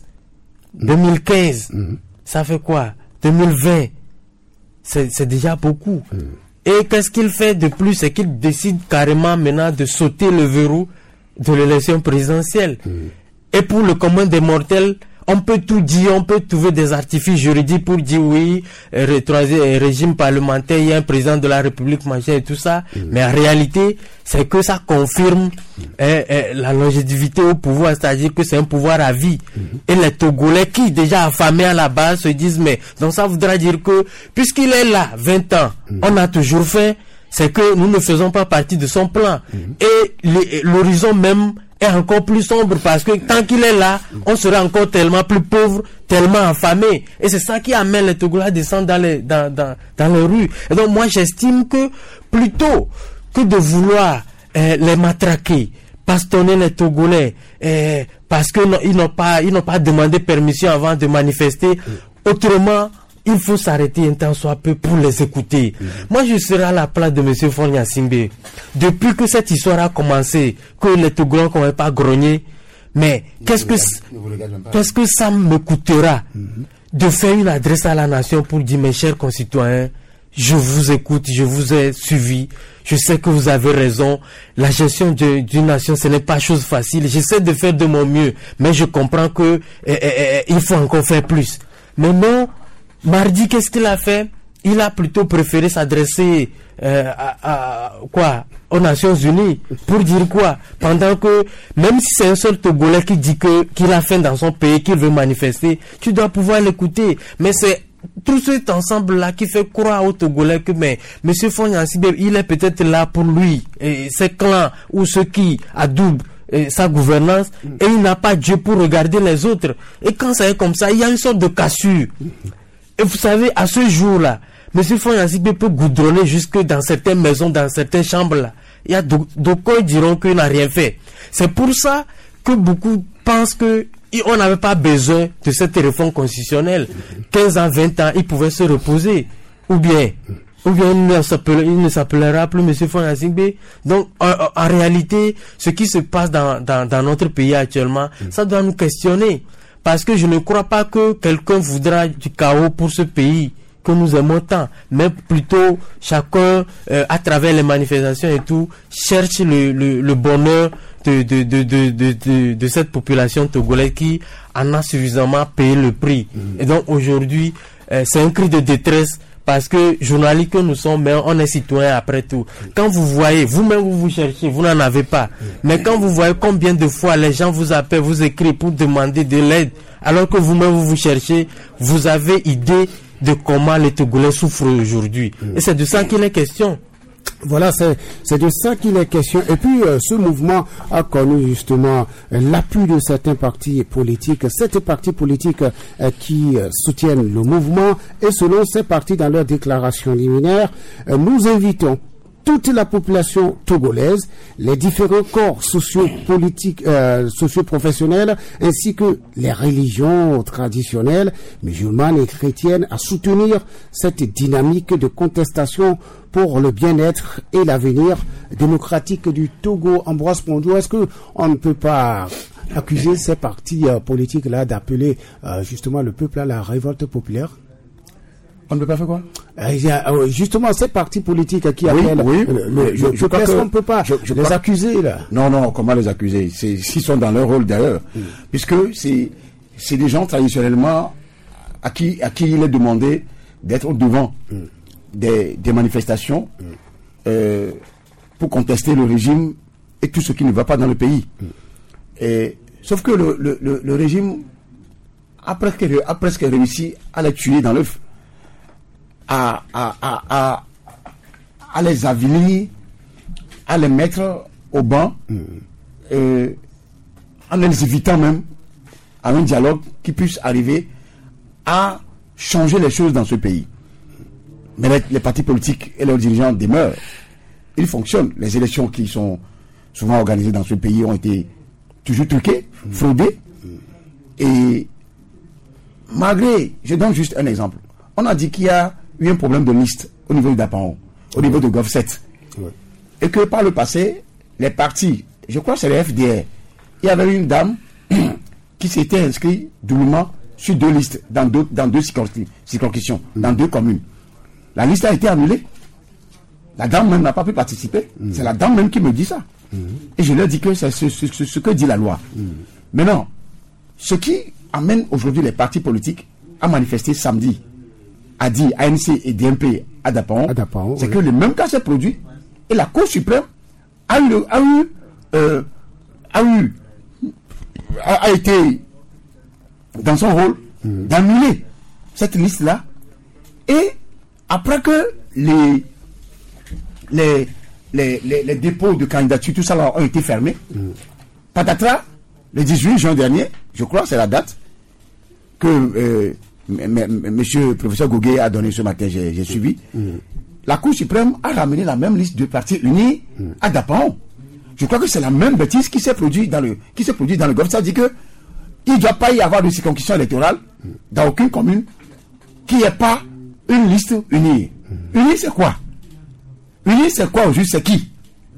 2015, ça fait quoi? 2020, c'est déjà beaucoup. Et qu'est-ce qu'il fait de plus? C'est qu'il décide carrément maintenant de sauter le verrou de l'élection présidentielle. Et pour le commun des mortels, on peut tout dire, on peut trouver des artifices juridiques pour dire oui, régime parlementaire, il y a un président de la République, machin et tout ça. Mais en réalité, c'est que ça confirme la longévité au pouvoir, c'est-à-dire que c'est un pouvoir à vie. Et les Togolais qui, déjà affamés à la base, se disent, mais donc ça voudra dire que, puisqu'il est là, 20 ans, on a toujours fait, c'est que nous ne faisons pas partie de son plan. Et l'horizon même est encore plus sombre parce que tant qu'il est là, on sera encore tellement plus pauvre, tellement affamé. Et c'est ça qui amène les Togolais à descendre dans les rues. Et donc moi j'estime que plutôt que de vouloir les matraquer, bastonner les Togolais, parce que ils n'ont pas demandé permission avant de manifester, autrement il faut s'arrêter un temps soit peu pour les écouter. Moi, je serai à la place de M. Fonia Sibé. Depuis que cette histoire a commencé, que les Togolais n'ont pas grogné, mais qu'est-ce que ça me coûtera de faire une adresse à la nation pour dire, mes chers concitoyens, je vous écoute, je vous ai suivi, je sais que vous avez raison, la gestion d'une nation, ce n'est pas chose facile, j'essaie de faire de mon mieux, mais je comprends que il faut encore faire plus. Mais non, mardi, qu'est-ce qu'il a fait? Il a plutôt préféré s'adresser aux Nations Unies pour dire quoi? Pendant que, même si c'est un seul Togolais qui dit qu'il a faim dans son pays, qu'il veut manifester, tu dois pouvoir l'écouter. Mais c'est tout cet ensemble-là qui fait croire aux Togolais que, mais M. Fonia Sibé, il est peut-être là pour lui, et ses clans, ou ceux qui adoubent sa gouvernance, et il n'a pas Dieu pour regarder les autres. Et quand ça est comme ça, il y a une sorte de cassure. Et vous savez, à ce jour-là, M. Fonia Sibé peut goudronner jusque dans certaines maisons, dans certaines chambres-là. Il y a d'aucuns diront qu'il n'a rien fait. C'est pour ça que beaucoup pensent qu'on n'avait pas besoin de cette réforme constitutionnelle. 15 ans, 20 ans, il pouvait se reposer. Ou bien il ne s'appellera plus M. Fonia Sibé. Donc, en réalité, ce qui se passe dans notre pays actuellement, ça doit nous questionner. Parce que je ne crois pas que quelqu'un voudra du chaos pour ce pays que nous aimons tant, mais plutôt chacun, à travers les manifestations et tout, cherche le bonheur de cette population togolaise qui en a suffisamment payé le prix. Et donc aujourd'hui, c'est un cri de détresse. Parce que journalistes que nous sommes, mais on est citoyens après tout. Quand vous voyez, vous-même vous cherchez, vous n'en avez pas. Mais quand vous voyez combien de fois les gens vous appellent, vous écrivent pour demander de l'aide, alors que vous-même vous cherchez, vous avez idée de comment les Togolais souffrent aujourd'hui. Et c'est de ça qu'il est question. Voilà, c'est de ça qu'il est question. Et puis, ce mouvement a connu justement l'appui de certains partis politiques. Certains partis politiques qui soutiennent le mouvement. Et selon ces partis, dans leur déclaration liminaire, nous invitons toute la population togolaise, les différents corps sociopolitiques, socio-professionnels, ainsi que les religions traditionnelles, musulmanes et chrétiennes, à soutenir cette dynamique de contestation pour le bien-être et l'avenir démocratique du Togo. Ambroise Pondou, est-ce que on ne peut pas accuser ces partis politiques-là d'appeler justement le peuple à la révolte populaire? On ne peut pas faire quoi? Justement, ces partis politiques qui appellent... Je pense qu'on ne peut pas les accuser, là. Non, comment les accuser? S'ils sont dans leur rôle d'ailleurs. Puisque c'est des gens traditionnellement à qui il est demandé d'être au devant des manifestations pour contester le régime et tout ce qui ne va pas dans le pays. Sauf que le régime a presque réussi à les tuer dans l'œuf, à les avilir, à les mettre au banc, en les évitant même à un dialogue qui puisse arriver à changer les choses dans ce pays. Mais les partis politiques et leurs dirigeants demeurent. Ils fonctionnent. Les élections qui sont souvent organisées dans ce pays ont été toujours truquées, fraudées. Et malgré, je donne juste un exemple. On a dit qu'il y a eu un problème de liste au niveau de Dapaon, au niveau de GovSet. Et que par le passé, les partis, je crois que c'est les FDR, il y avait une dame qui s'était inscrite doublement sur 2 listes, dans deux circonscriptions, dans 2 communes. La liste a été annulée. La dame même n'a pas pu participer. C'est la dame même qui me dit ça. Et je leur dis que c'est ce que dit la loi. Maintenant, ce qui amène aujourd'hui les partis politiques à manifester samedi, a dit ANC et DMP à Dapaon, c'est que le même cas s'est produit et la Cour suprême a été dans son rôle d'annuler cette liste-là. Et après que les dépôts de candidature, tout ça là, ont été fermés, patatras, le 18 juin dernier, je crois, c'est la date que monsieur le professeur Gougué a donné ce matin, j'ai suivi. La Cour suprême a ramené la même liste de partis unis à Dapaon. Je crois que c'est la même bêtise qui s'est produite dans le GOV. Ça dit que il ne doit pas y avoir de circonscription électorale dans aucune commune qui n'ait pas une liste unie. Unie, c'est quoi? Unie, c'est quoi au juste? C'est qui?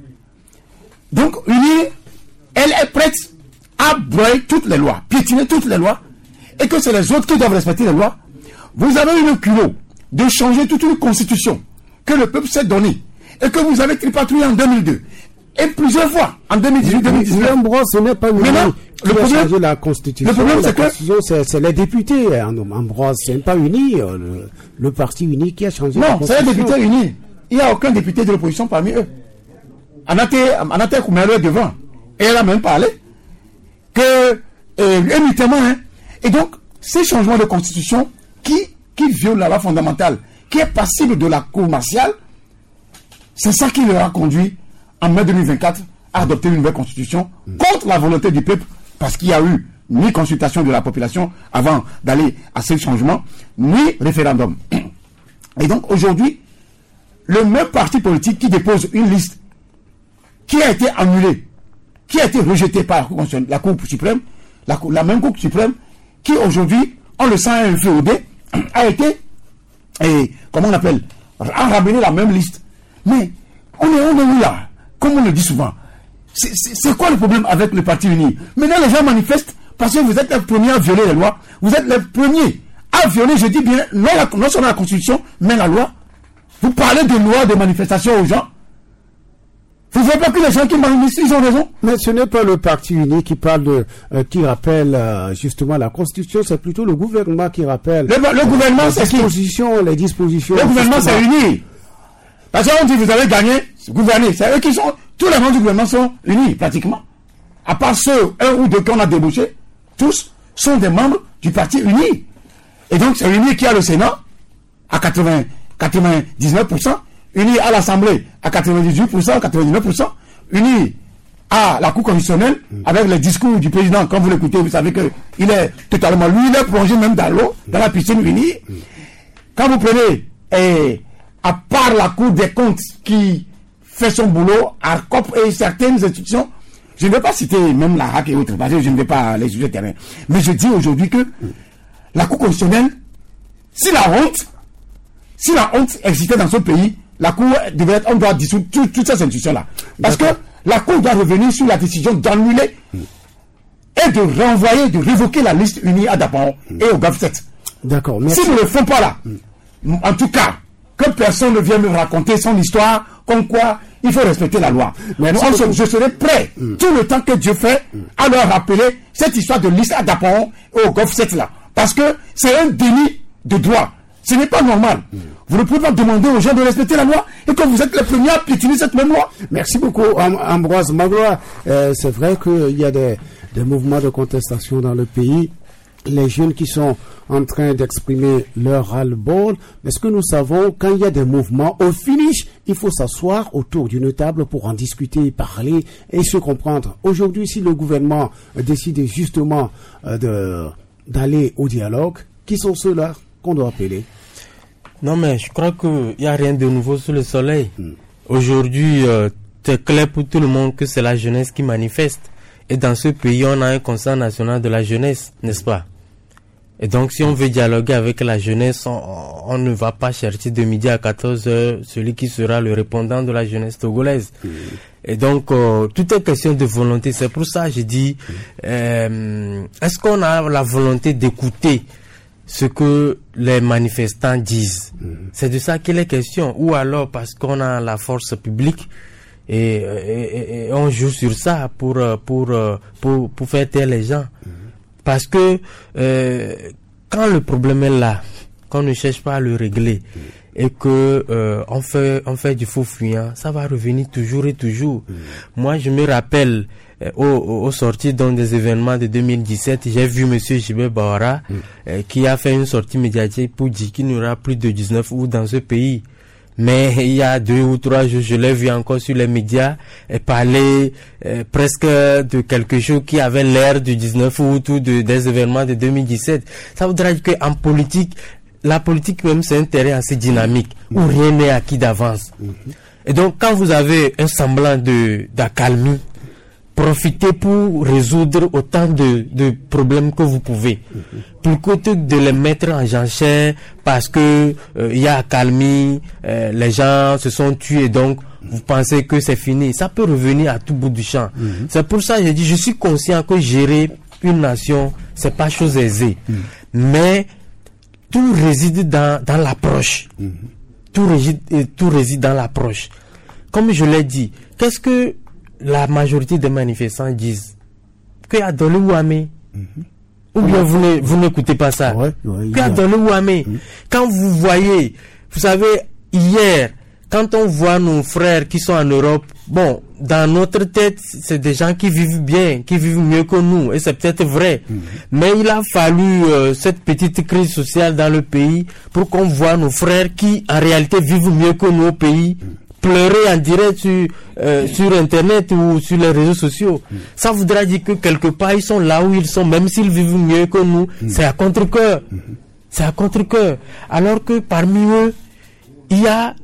Donc, Unie, elle est prête à broyer toutes les lois, piétiner toutes les lois, et que c'est les autres qui doivent respecter les lois. Vous avez eu le culot de changer toute une constitution que le peuple s'est donnée, et que vous avez tripatouillé en 2002, et plusieurs fois, en 2018-2019. Ambroise, ce n'est pas Unie qui a changé la constitution. Le problème, c'est que c'est les députés. Ambroise, ce n'est pas Unie, le parti Uni qui a changé la constitution. Non, c'est les députés unis. Il n'y a aucun député de l'opposition parmi eux. Anate Koumelo est devant. Et elle a même parlé que, notamment, et donc, ces changements de constitution qui violent la loi fondamentale, qui est passible de la cour martiale, c'est ça qui leur a conduit, en mai 2024, à adopter une nouvelle constitution contre la volonté du peuple, parce qu'il n'y a eu ni consultation de la population avant d'aller à ces changements, ni référendum. Et donc, aujourd'hui, le même parti politique qui dépose une liste qui a été annulée, qui a été rejetée par la Cour suprême, la même Cour suprême, qui aujourd'hui, on le sent un FEOD, a été, comment on appelle, a ramené la même liste. Mais on est où là? Comme on le dit souvent. C'est quoi le problème avec le parti uni? Maintenant, les gens manifestent parce que vous êtes les premiers à violer les lois. Vous êtes les premiers à violer, je dis bien, non seulement la Constitution, mais la loi. Vous parlez de loi, de manifestation aux gens. Vous ne voyez pas que les gens qui manifestent, ils ont raison. Mais ce n'est pas le parti uni qui parle qui rappelle justement la Constitution, c'est plutôt le gouvernement qui rappelle. Le gouvernement, c'est les dispositions. Le gouvernement, c'est uni. Parce qu'on dit, vous avez gagné, gouverner. C'est eux qui sont, tous les membres du gouvernement sont unis, pratiquement. À part ceux, 1 ou 2 qu'on a débauchés, tous sont des membres du parti uni. Et donc, c'est uni qui a le Sénat, à 99%, uni à l'Assemblée, à 98%, 99%, uni à la Cour constitutionnelle, avec les discours du président, quand vous l'écoutez, vous savez qu'il est totalement, lui, il est plongé même dans l'eau, dans la piscine unie. Quand vous prenez, à part la Cour des comptes qui fait son boulot, ARCOP et certaines institutions, je ne vais pas citer même la RAC et autres, parce que je ne vais pas les sujets terrain. Mais je dis aujourd'hui que la Cour constitutionnelle, si la honte existait dans ce pays, la Cour devrait être, on doit dissoudre toutes ces institutions-là. Parce que la Cour doit revenir sur la décision d'annuler et de renvoyer, de révoquer la liste unie à Dapaon et au GOV7. D'accord. Si nous ne le font pas là, en tout cas, que personne ne vienne me raconter son histoire, comme quoi il faut respecter la loi. Mais je serai prêt, tout le temps que Dieu fait, à leur rappeler cette histoire de liste à Dapaon et au GOV7 là. Parce que c'est un délit de droit. Ce n'est pas normal. Vous ne pouvez pas demander aux gens de respecter la loi et que vous êtes les premiers à piétiner cette même loi. Merci beaucoup, Ambroise Magloire. C'est vrai qu'il y a des mouvements de contestation dans le pays. Les jeunes qui sont en train d'exprimer leur ras-le-bol. Mais ce que nous savons, quand il y a des mouvements, au finish, il faut s'asseoir autour d'une table pour en discuter, parler et se comprendre. Aujourd'hui, si le gouvernement décide justement d'aller au dialogue, qui sont ceux-là qu'on doit appeler? Non, mais je crois qu'il n'y a rien de nouveau sous le soleil. Aujourd'hui, c'est clair pour tout le monde que c'est la jeunesse qui manifeste. Et dans ce pays, on a un Conseil national de la jeunesse, n'est-ce pas? Et donc, si on veut dialoguer avec la jeunesse, on ne va pas chercher de midi à 14h celui qui sera le répondant de la jeunesse togolaise. Et donc, tout est question de volonté. C'est pour ça que je dis, est-ce qu'on a la volonté d'écouter ce que les manifestants disent? C'est de ça qu'il est question. Ou alors parce qu'on a la force publique et on joue sur ça pour faire taire les gens. Parce que quand le problème est là, qu'on ne cherche pas à le régler et que on fait du faux fuyant, ça va revenir toujours et toujours. Moi, je me rappelle au sorties dans des événements de 2017, j'ai vu monsieur Jibé Bawara qui a fait une sortie médiatique pour dire qu'il n'y aura plus de 19 août dans ce pays. Mais il y a 2 ou 3 jours, je l'ai vu encore sur les médias et parler presque de quelque chose qui avait l'air du 19 août ou des événements de 2017. Ça voudrait dire qu'en politique, la politique même c'est un terrain assez dynamique où rien n'est acquis d'avance. Et donc quand vous avez un semblant d'accalmie, profitez pour résoudre autant de problèmes que vous pouvez. Plutôt que de les mettre en jachère parce que il y a accalmie, les gens se sont tués, donc vous pensez que c'est fini. Ça peut revenir à tout bout du champ. C'est pour ça que je dis, je suis conscient que gérer une nation, c'est pas chose aisée. Mais tout réside dans l'approche. Tout réside dans l'approche. Comme je l'ai dit, qu'est-ce que la majorité des manifestants disent? Qu'il y a dans le Ouamé. Ou bien vous n'écoutez pas ça. Qu'il y a dans le Ouamé. Quand vous voyez, vous savez, hier, quand on voit nos frères qui sont en Europe, bon, dans notre tête, c'est des gens qui vivent bien, qui vivent mieux que nous, et c'est peut-être vrai. Mais il a fallu cette petite crise sociale dans le pays pour qu'on voit nos frères qui, en réalité, vivent mieux que nous au pays, pleurer en direct sur Internet ou sur les réseaux sociaux. Ça voudra dire que quelque part, ils sont là où ils sont, même s'ils vivent mieux que nous. C'est à contre-cœur. C'est à contre-cœur. Alors que parmi eux, il y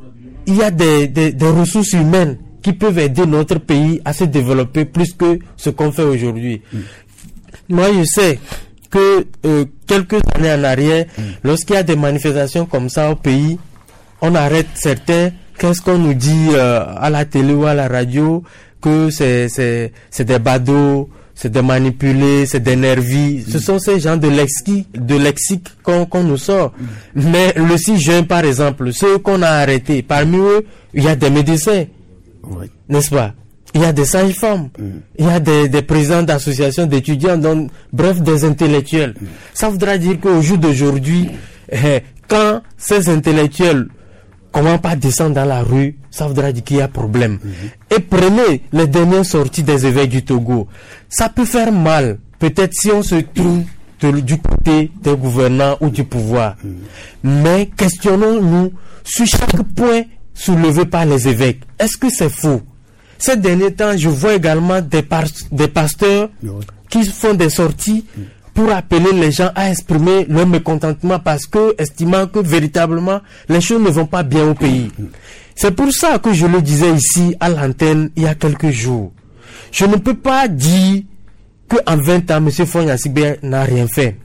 a des ressources humaines qui peuvent aider notre pays à se développer plus que ce qu'on fait aujourd'hui. Moi, je sais que quelques années en arrière, lorsqu'il y a des manifestations comme ça au pays, on arrête certains. Qu'est-ce qu'on nous dit à la télé ou à la radio? Que c'est des badauds, c'est des manipulés, c'est des nervis. Ce sont ces gens de lexique qu'on nous sort. Mais le 6 juin, par exemple, ceux qu'on a arrêtés, parmi eux, il y a des médecins. N'est-ce pas? Il y a des sages-femmes. Il y a des présidents d'associations d'étudiants, donc, bref, des intellectuels. Ça voudra dire qu'au jour d'aujourd'hui, quand ces intellectuels comment pas descendre dans la rue, ça voudra dire qu'il y a problème. Et prenez les dernières sorties des évêques du Togo. Ça peut faire mal, peut-être si on se trouve du côté des gouvernants ou du pouvoir. Mais questionnons-nous sur chaque point soulevé par les évêques. Est-ce que c'est faux? Ces derniers temps, je vois également des pasteurs qui font des sorties pour appeler les gens à exprimer leur mécontentement parce que, estimant que véritablement, les choses ne vont pas bien au pays. C'est pour ça que je le disais ici à l'antenne il y a quelques jours. Je ne peux pas dire qu'en 20 ans, M. Fogna Sibé n'a rien fait.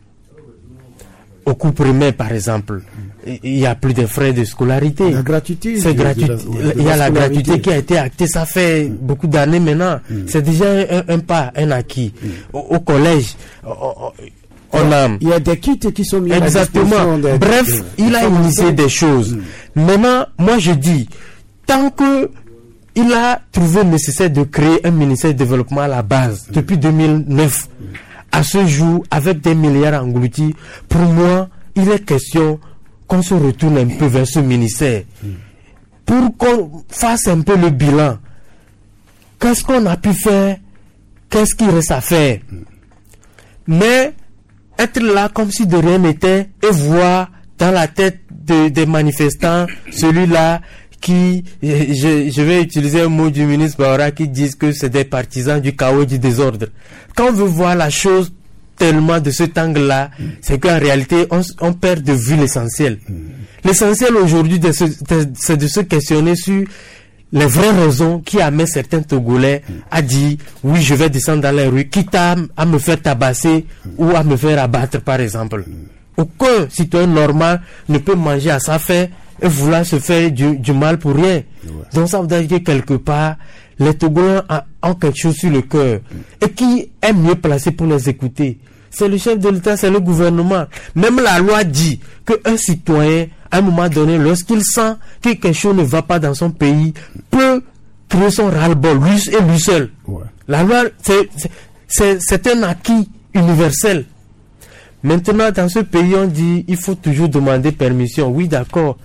Au cours primaire, par exemple, il n'y a plus de frais de scolarité. La gratuité. C'est gratuit. Il y a la gratuité qui a été actée, ça fait beaucoup d'années maintenant. C'est déjà un pas, un acquis. Au collège, on a... Il y a des kits qui sont mis à disposition. Bref, il a initié des choses. Maintenant, moi je dis, tant que il a trouvé nécessaire de créer un ministère de développement à la base, depuis 2009, à ce jour, avec des milliards engloutis, pour moi, il est question qu'on se retourne un peu vers ce ministère pour qu'on fasse un peu le bilan. Qu'est-ce qu'on a pu faire? Qu'est-ce qu'il reste à faire? Mais être là comme si de rien n'était et voir dans la tête des manifestants celui-là qui, je vais utiliser un mot du ministre Baora, qui disent que c'est des partisans du chaos et du désordre. Quand on veut voir la chose tellement de cet angle-là, c'est qu'en réalité, on perd de vue l'essentiel. L'essentiel aujourd'hui, c'est de se questionner sur les vraies raisons qui amènent certains Togolais à dire oui, je vais descendre dans les rues, quitte à me faire tabasser ou à me faire abattre, par exemple. Aucun citoyen normal ne peut manger à sa faim et vouloir se faire du mal pour rien. Donc ça veut dire que quelque part, les Togolais ont quelque chose sur le cœur. Et qui est mieux placé pour les écouter? C'est le chef de l'État, c'est le gouvernement. Même la loi dit qu'un citoyen, à un moment donné, lorsqu'il sent que quelque chose ne va pas dans son pays, peut créer son ras-le-bol, lui et lui seul. La loi, c'est un acquis universel. Maintenant, dans ce pays, on dit il faut toujours demander permission. Oui, d'accord.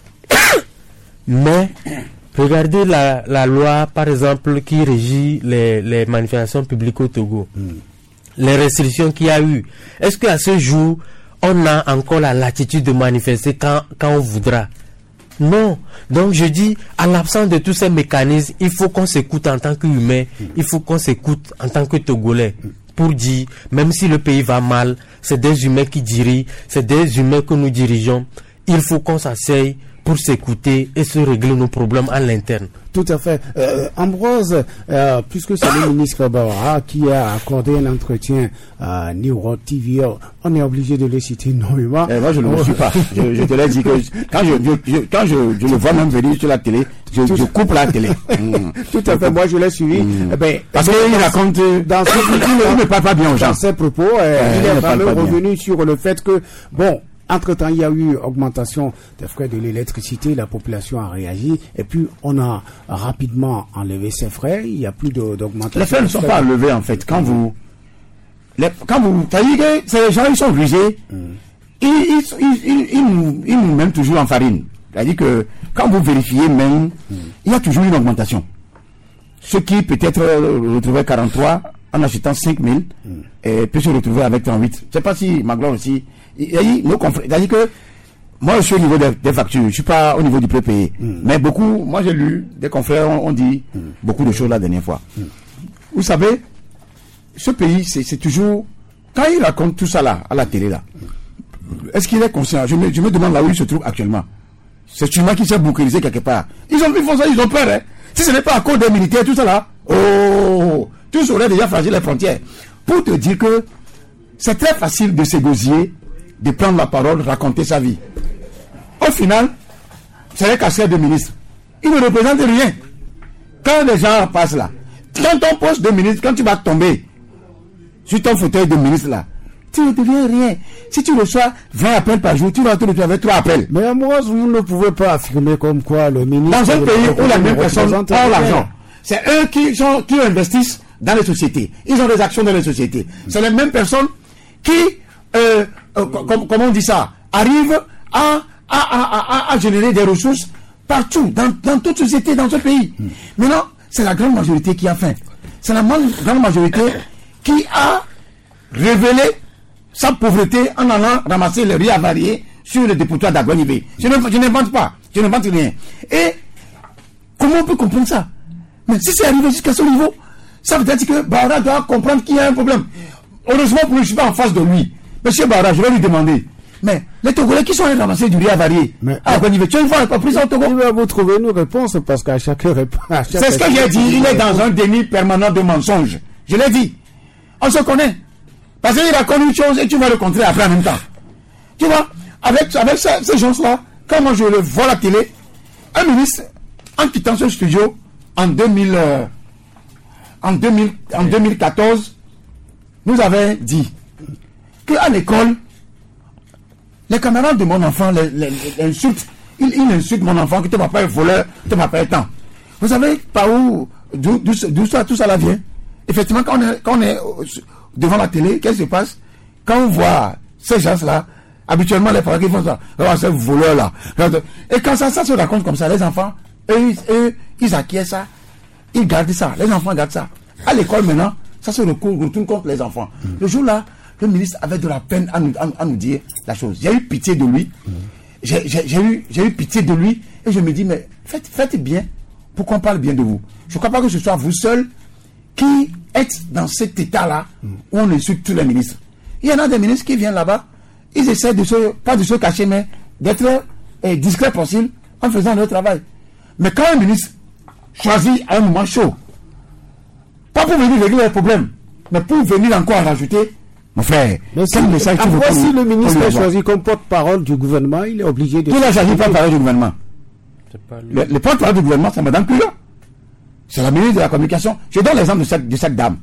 Mais regardez la loi, par exemple, qui régit les manifestations publiques au Togo. Les restrictions qu'il y a eu. Est-ce qu'à ce jour, on a encore la latitude de manifester quand on voudra? Non. Donc je dis, à l'absence de tous ces mécanismes, il faut qu'on s'écoute en tant qu'humain, il faut qu'on s'écoute en tant que Togolais. Pour dire, même si le pays va mal, c'est des humains qui dirigent, c'est des humains que nous dirigeons. Il faut qu'on s'asseye pour s'écouter et se régler nos problèmes à l'interne. Tout à fait. Ambroise, puisque c'est le ministre Baora qui a accordé un entretien à New World TV, on est obligé de le citer nommément. Moi, je ne le suis pas. Je te l'ai dit que quand je le vois même venir sur la télé, je coupe la télé. Tout à fait. Moi, je l'ai suivi. Parce qu'il raconte, dans il ne parle pas bien aux gens. Dans ses propos, il est vraiment revenu sur le fait que, bon, entre-temps, il y a eu augmentation des frais de l'électricité, la population a réagi, et puis on a rapidement enlevé ces frais, il n'y a plus d'augmentation. Les frais ne sont pas enlevés, en fait. Quand vous voyez que ces gens, ils sont rusés, ils nous mettent toujours en farine. C'est-à-dire que, quand vous vérifiez même, il y a toujours une augmentation. Ceux qui peut-être retrouvaient 43 en achetant 5 000, peut se retrouver avec 38. Je ne sais pas si Magloire aussi. Nos confrères, c'est-à-dire que moi je suis au niveau des factures, je ne suis pas au niveau du prépayé. Mais beaucoup, moi j'ai lu, des confrères ont dit beaucoup de choses la dernière fois. Vous savez, ce pays, c'est toujours, quand il raconte tout ça là, à la télé là, est-ce qu'il est conscient? Je me demande là où il se trouve actuellement. C'est sûrement qu'il s'est boucrisé quelque part. Ils font ça, ils ont peur, hein. Si ce n'est pas à cause des militaires, tout ça là, tous auraient déjà franchi les frontières. Pour te dire que c'est très facile de s'égosiller, de prendre la parole, raconter sa vie. Au final, c'est un casquette de ministre. Il ne représente rien. Quand les gens passent là, quand ton poste de ministre, quand tu vas tomber sur ton fauteuil de ministre là, tu ne deviens rien. Si tu reçois 20 appels par jour, tu vas te retrouver avec 3 appels. Mais moi, vous ne pouvez pas affirmer comme quoi le ministre... Dans un pays où les mêmes personnes ont l'argent, c'est eux qui investissent dans les sociétés. Ils ont des actions dans les sociétés. C'est les mêmes personnes qui... comment on dit ça, arrive à générer des ressources partout, dans toute société, dans ce pays. Maintenant, c'est la grande majorité qui a faim. C'est la grande majorité qui a révélé sa pauvreté en allant ramasser le riz avarié sur le dépotoir d'Aguanibé. Je n'invente pas, je n'invente rien. Et comment on peut comprendre ça? Mais si c'est arrivé jusqu'à ce niveau, ça veut dire que Baora doit comprendre qu'il y a un problème. Heureusement pour lui, je ne suis pas en face de lui. Monsieur Baora, je vais lui demander. Mais les Togolais qui sont allés ramasser du riz avarié, tu as une fois pas pris ça au Togo? Il va vous trouver une réponse parce qu'à chaque réponse. C'est ce que j'ai dit. Il est dans un déni permanent de mensonges. Je l'ai dit. On se connaît. Parce qu'il raconte une chose et tu vas le contrer après en même temps. Tu vois, avec ces gens-là, quand moi je le vois à la télé, un ministre, en quittant ce studio en 2014, nous avait dit qu'à l'école, les camarades de mon enfant l'insultent. Il insulte mon enfant que ton papa est voleur, ton papa est tant. Vous savez par où, d'où tout ça vient? effectivement, quand on est devant la télé, qu'est-ce qui se passe? Quand on voit ces gens-là, habituellement, les parents qui font ça, ces voleurs-là. Et quand ça se raconte comme ça, les enfants, eux, ils acquièrent ça, ils gardent ça, les enfants gardent ça. À l'école maintenant, ça se retourne contre les enfants. Le jour-là, le ministre avait de la peine à nous dire la chose. J'ai eu pitié de lui. J'ai eu pitié de lui et je me dis, mais faites bien pour qu'on parle bien de vous. Je ne crois pas que ce soit vous seul qui êtes dans cet état-là où on insulte tous les ministres. Il y en a des ministres qui viennent là-bas, ils essaient pas de se cacher, mais d'être discret possible en faisant leur travail. Mais quand un ministre choisit un moment chaud, pas pour venir régler les problèmes, mais pour venir encore rajouter, mon frère, quel message tu veux dire? Si le ministre est choisi comme porte-parole du gouvernement, il est obligé de... Qui n'a choisi porte-parole du gouvernement? Le porte-parole du gouvernement, c'est Mme Culo. C'est la ministre de la Communication. Je donne l'exemple de cette dame.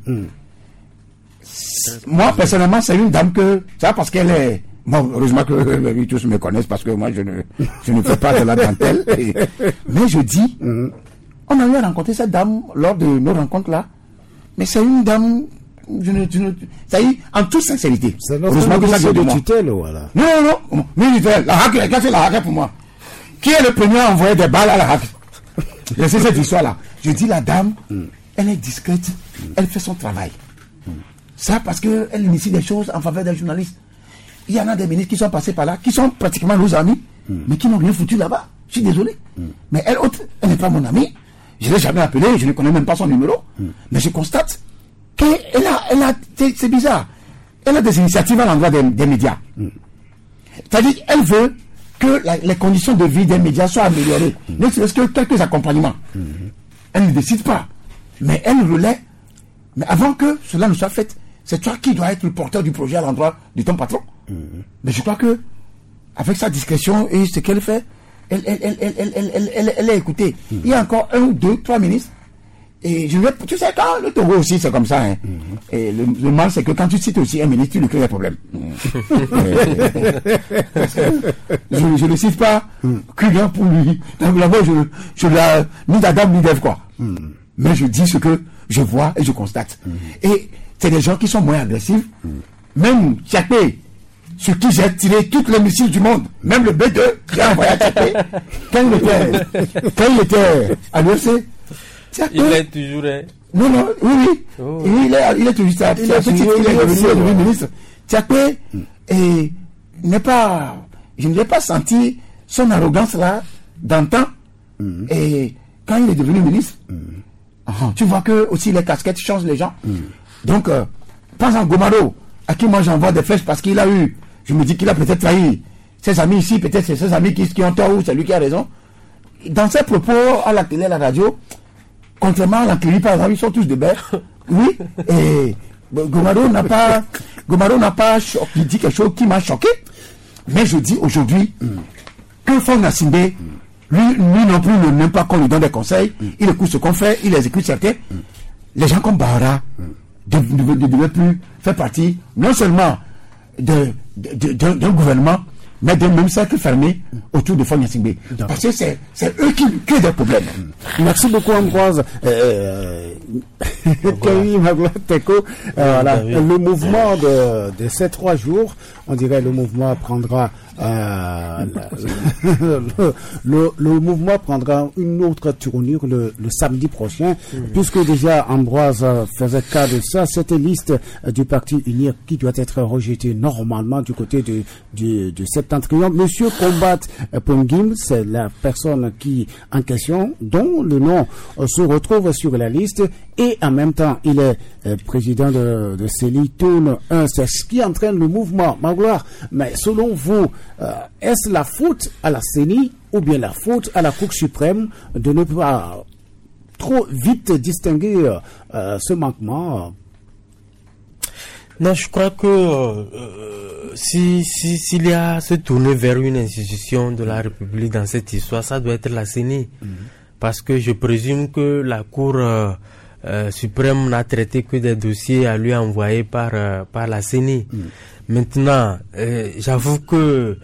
Moi, personnellement, c'est une dame que... Ça, parce qu'elle est... Bon, heureusement que tous me connaissent, parce que moi, je ne fais pas de la dentelle. Mais je dis, on a eu à rencontrer cette dame lors de nos rencontres-là. Mais c'est une dame... ça y est, en toute sincérité. C'est notre ministre de tutelle, voilà. Non. Militaire. La hack, qu'est-ce que la hack pour moi? Qui est le premier à envoyer des balles à la hack? Laissez cette histoire-là. Je dis, la dame, elle est discrète, elle fait son travail. Ça parce qu'elle initie des choses en faveur des journalistes. Il y en a des ministres qui sont passés par là, qui sont pratiquement nos amis, mais qui n'ont rien foutu là-bas. Je suis désolé. Mais elle n'est pas mon amie. Je ne l'ai jamais appelée, je ne connais même pas son numéro. Mais je constate qu'elle a c'est bizarre. Elle a des initiatives à l'endroit des médias. C'est-à-dire, elle veut que les conditions de vie des médias soient améliorées. Ne serait-ce que quelques accompagnements. Elle ne décide pas. Mais elle relaie. Mais avant que cela ne soit fait, c'est toi qui dois être le porteur du projet à l'endroit de ton patron. Mais je crois que, avec sa discrétion et ce qu'elle fait, elle est écoutée. Il y a encore 1 ou 2, 3 ministres. Et tu sais, quand le Togo aussi, c'est comme ça. Hein. Et le mal, c'est que quand tu cites aussi un ministre, tu lui crées des problèmes. Je ne cite pas Cugan pour lui. Donc là-bas, je l'ai ni d'Adam ni d'Ève, quoi. Mais je dis ce que je vois et je constate. Et c'est des gens qui sont moins agressifs. Même Tchapé, sur qui j'ai tiré toutes les missiles du monde, même le B2, j'ai envoyé à Tchapé, quand il était à l'UFC. Il est toujours... Non, oui. Oh. Il est toujours ça. Il est devenu ministre. Tchapé, je ne l'ai pas senti son arrogance là, d'antan. Et quand il est devenu ministre, tu vois que aussi les casquettes changent les gens. Donc, par exemple, Gomaro, à qui moi j'envoie des flèches parce qu'il a eu, je me dis qu'il a peut-être trahi ses amis ici, peut-être c'est ses amis qui ont tort ou c'est lui qui a raison. Dans ses propos à la télé, à la radio, contrairement à l'Antélie, par exemple, ils sont tous de bêtes. Oui, et Gomaro n'a pas il dit quelque chose qui m'a choqué. Mais je dis aujourd'hui que Fon Nassimbe, lui non plus n'aime pas qu'on lui donne des conseils. Il écoute ce qu'on fait, il exécute certains. Les gens comme Bahara ne devaient plus faire partie non seulement d'un gouvernement, mais d'un même cercle fermé autour de Fon Nassimbe. Parce que c'est eux qui créent des problèmes. Merci beaucoup, Ambroise. Voilà. Le mouvement de ces 3 jours, on dirait le mouvement prendra le mouvement prendra une autre tournure le samedi prochain, puisque déjà Ambroise faisait cas de ça, cette liste du parti UNIR qui doit être rejetée normalement du côté du septentrion. Monsieur Combat Pongim, c'est la personne qui en question, dont le nom se retrouve sur la liste, et en même temps il est président de CELI Tourne 1. C'est ce qui entraîne le mouvement, Magloire. Mais selon vous, est-ce la faute à la CENI ou bien la faute à la Cour suprême de ne pas trop vite distinguer ce manquement? Non, je crois que s'il y a se tourner vers une institution de la République dans cette histoire, ça doit être la CENI. Parce que je présume que la Cour suprême n'a traité que des dossiers à lui envoyer par la CENI. Maintenant, j'avoue que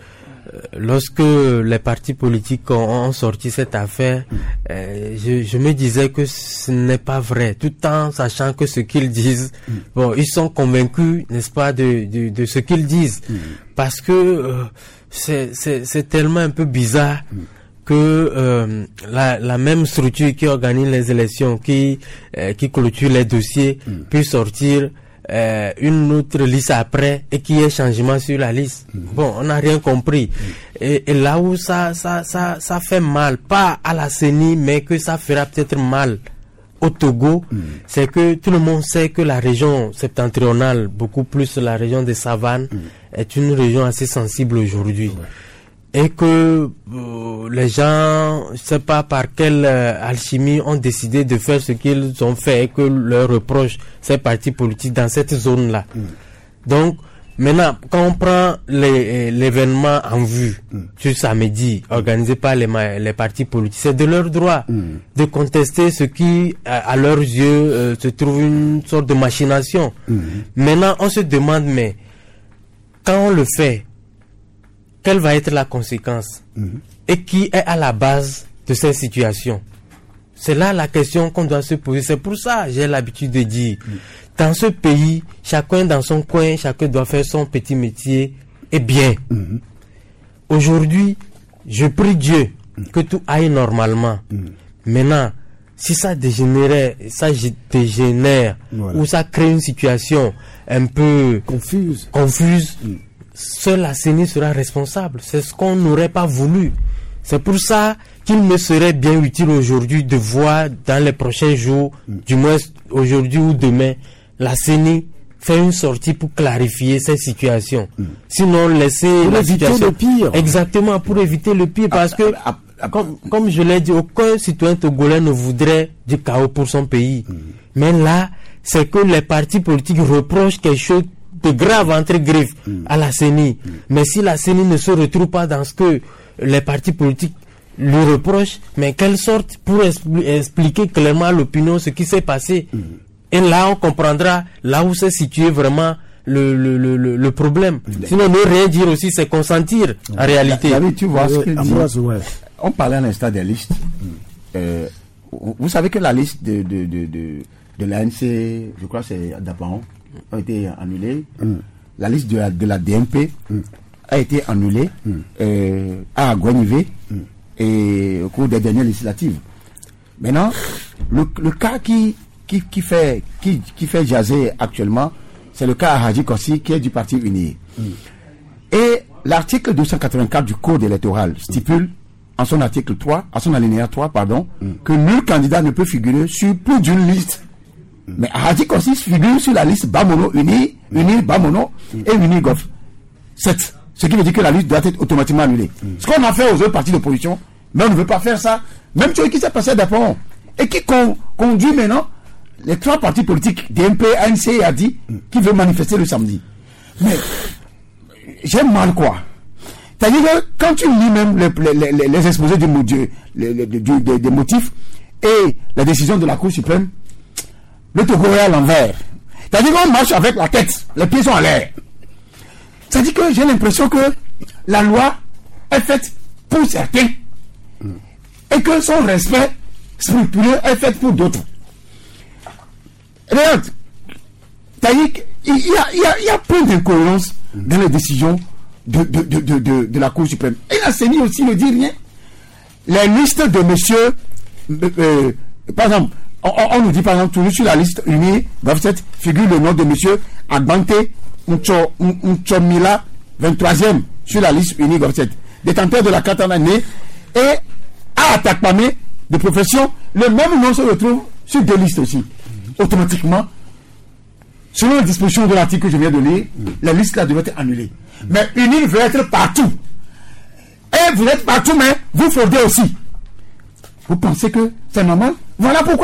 lorsque les partis politiques ont sorti cette affaire, je me disais que ce n'est pas vrai, tout en sachant que ce qu'ils disent, bon, ils sont convaincus, n'est-ce pas, de ce qu'ils disent, parce que c'est tellement un peu bizarre que la même structure qui organise les élections, qui clôture les dossiers, peut sortir une autre liste après et qu'il y ait changement sur la liste. Bon, on n'a rien compris. Et là où ça fait mal, pas à la CENI, mais que ça fera peut-être mal au Togo, c'est que tout le monde sait que la région septentrionale, beaucoup plus la région des savanes, est une région assez sensible aujourd'hui. Et que les gens, je sais pas par quelle alchimie, ont décidé de faire ce qu'ils ont fait et que leur reproche ces partis politiques dans cette zone-là. Donc, maintenant, quand on prend l'événement en vue, ce samedi, organisé par les partis politiques, c'est de leur droit de contester ce qui, à leurs yeux, se trouve une sorte de machination. Maintenant, on se demande, mais quand on le fait, quelle va être la conséquence et qui est à la base de cette situation? C'est là la question qu'on doit se poser. C'est pour ça que j'ai l'habitude de dire, dans ce pays, chacun dans son coin, chacun doit faire son petit métier et bien. Aujourd'hui, je prie Dieu que tout aille normalement. Maintenant, si ça dégénère, ou ça crée une situation un peu confuse, seule la CENI sera responsable. C'est ce qu'on n'aurait pas voulu. C'est pour ça qu'il me serait bien utile aujourd'hui de voir dans les prochains jours, du moins aujourd'hui ou demain, la CENI faire une sortie pour clarifier cette situation. Sinon, laisser pour la éviter situation... le pire. Exactement, pour éviter le pire. Parce que, comme je l'ai dit, aucun citoyen togolais ne voudrait du chaos pour son pays. Mais là, c'est que les partis politiques reprochent quelque chose de grave entre griffes à la CENI. Mais si la CENI ne se retrouve pas dans ce que les partis politiques lui reprochent, mais quelle sorte pour expliquer clairement à l'opinion ce qui s'est passé. Et là, on comprendra là où s'est situé vraiment le problème. Sinon, ne rien dire aussi, c'est consentir en réalité. David, tu vois ce qu'il dit. On parlait à l'instant des listes. Vous savez que la liste de l'ANC, je crois que c'est Dapaon, a été annulée. La liste de la DMP a été annulée à Guanivé et au cours des dernières législatives. Maintenant, le cas qui fait jaser actuellement, c'est le cas à Hadji Kossi, qui est du parti uni. Et l'article 284 du code électoral stipule en son article 3, à son alinéa 3, pardon, que nul candidat ne peut figurer sur plus d'une liste. Mais Hadji Kossi figure sur la liste Bamono Uni Bamono et Uni Gof 7. Ce qui veut dire que la liste doit être automatiquement annulée. Ce qu'on a fait aux autres partis d'opposition, mais on ne veut pas faire ça. Même chose qui s'est passé à Dapon et qui conduit maintenant les trois partis politiques, DMP, ANC et ADI, qui veulent manifester le samedi. Mais j'aime mal quoi. C'est-à-dire que quand tu lis même les exposés des motifs et la décision de la Cour suprême, le Togo est à l'envers. C'est-à-dire qu'on marche avec la tête, les pieds sont en l'air. C'est-à-dire que j'ai l'impression que la loi est faite pour certains et que son respect scrupuleux est fait pour d'autres. Regarde, c'est-à-dire qu'il y a plein d'incohérences dans les décisions de la Cour suprême. Et la CENI aussi ne dit rien. Les listes de monsieur, par exemple, on nous dit par exemple, toujours sur la liste unie, figure le nom de monsieur Agbante Nchomila, 23e sur la liste unie, détenteur de la carte en année, et à Atakpame, de profession, le même nom se retrouve sur deux listes aussi. Automatiquement, selon les dispositions de l'article que je viens de lire, la liste là devait être annulée. Mais UNI veut être partout. Et vous êtes partout, mais vous fraudez aussi. Vous pensez que c'est normal? Voilà pourquoi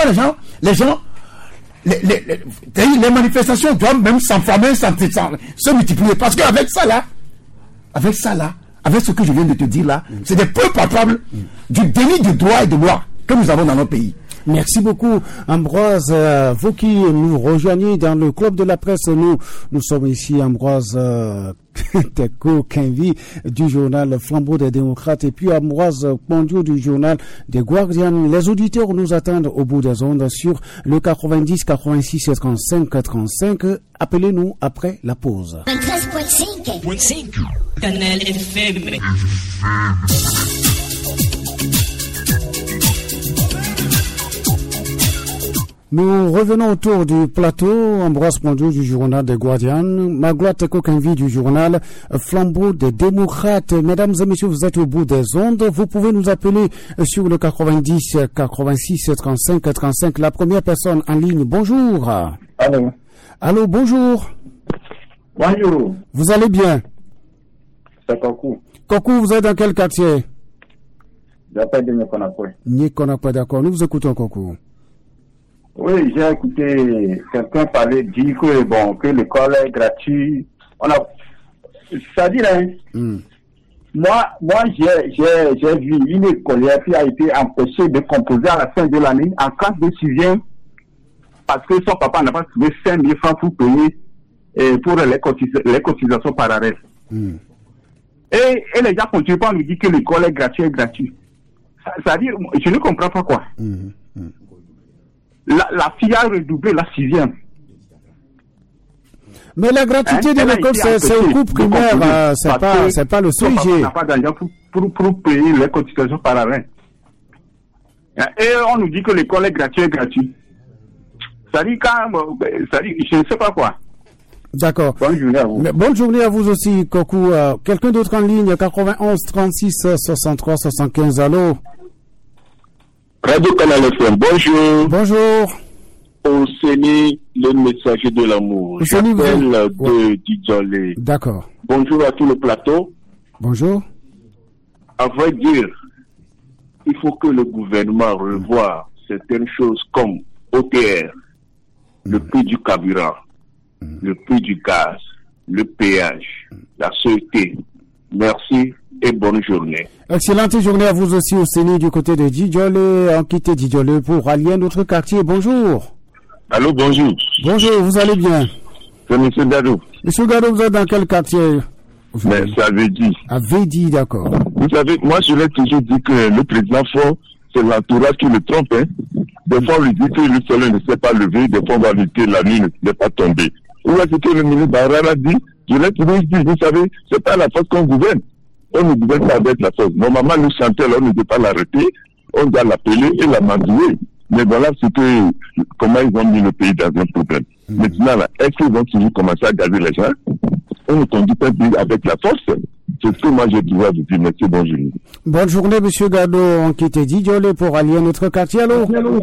les manifestations doivent même s'enflammer, se multiplier. Parce qu'avec ça là, avec ce que je viens de te dire là, c'est des preuves palpables du déni de droit et de loi que nous avons dans notre pays. Merci beaucoup, Ambroise. Vous qui nous rejoignez dans le club de la presse, nous sommes ici, Ambroise Teko Kenvi du journal Flambeau des démocrates et puis Ambroise Pondio du journal des Guardians. Les auditeurs nous attendent au bout des ondes sur le 90 86 35 35. Appelez-nous après la pause. 23.5 Canal FM. Nous revenons autour du plateau. Ambroise Pondio du journal des Guardians, Magloire Teko Kenvi du journal Flambeau des démocrates. Mesdames et messieurs, vous êtes au bout des ondes. Vous pouvez nous appeler sur le 90 86 35 35. La première personne en ligne. Bonjour. Allô. Allô, bonjour. Bonjour. Vous allez bien? C'est Kokou. Kokou, vous êtes dans quel quartier? J'appelle de Nikonakwe. Nikonakwe, d'accord. Nous vous écoutons, Kokou. Oui, j'ai écouté quelqu'un parler, dire que l'école est gratuite. C'est-à-dire, moi, j'ai vu une écolière qui a été empêchée de composer à la fin de l'année en classe de 6e parce que son papa n'a pas trouvé 5 000 francs pour payer pour les cotisations parallèles. Et les gens continuent pas à nous dire que l'école est gratuite. C'est-à-dire, je ne comprends pas quoi. La fille a redoublé la 6e. Mais la gratuité de l'école, c'est au cours primaire, c'est pas le sujet. On n'a pas d'argent pour payer les cotisations parallèles. Et on nous dit que l'école est gratuite. C'est-à-dire, je ne sais pas quoi. D'accord. Bonne journée à vous. Bonne journée à vous aussi, Kokou. Quelqu'un d'autre en ligne, 91 36 63 75. Allô? Radio Canal FM, bonjour. Bonjour. Ouseni, le messager de l'amour. J'appelle de Didjolé. D'accord. Bonjour à tout le plateau. Bonjour. À vrai dire, il faut que le gouvernement revoie certaines choses comme OTR, le prix du carburant, le prix du gaz, le péage, la sûreté. Merci et bonne journée. Excellente journée à vous aussi au Séné du côté de Didjolé. On quitte Didjolé pour aller à notre quartier. Bonjour. Allô, bonjour. Bonjour, vous allez bien? C'est M. Gado. M. Gado, vous êtes dans quel quartier? Mais c'est à Védi. À Védi, d'accord. Vous savez, moi je l'ai toujours dit que le président Fort, c'est l'entourage qui le trompe. Des fois on lui dit que le soleil ne s'est pas levé, des fois on va lui dire que la nuit ne s'est pas tombée. Ou est-ce que le ministre Barra a dit? Je l'ai toujours dit, vous savez, c'est pas la force qu'on gouverne. On ne gouverne pas avec la force. Normalement, nous chantons, on ne peut pas l'arrêter, on doit l'appeler et la mandouer. Mais voilà comment ils ont mis le pays dans un problème. Maintenant, là, est-ce qu'ils vont toujours commencer à garder les gens? On ne conduit pas avec la force. C'est ce que moi je dois vous dire. Merci, bonne journée. Bonne journée, M. Gado. On quitte Didjolé pour aller à notre quartier. Allô?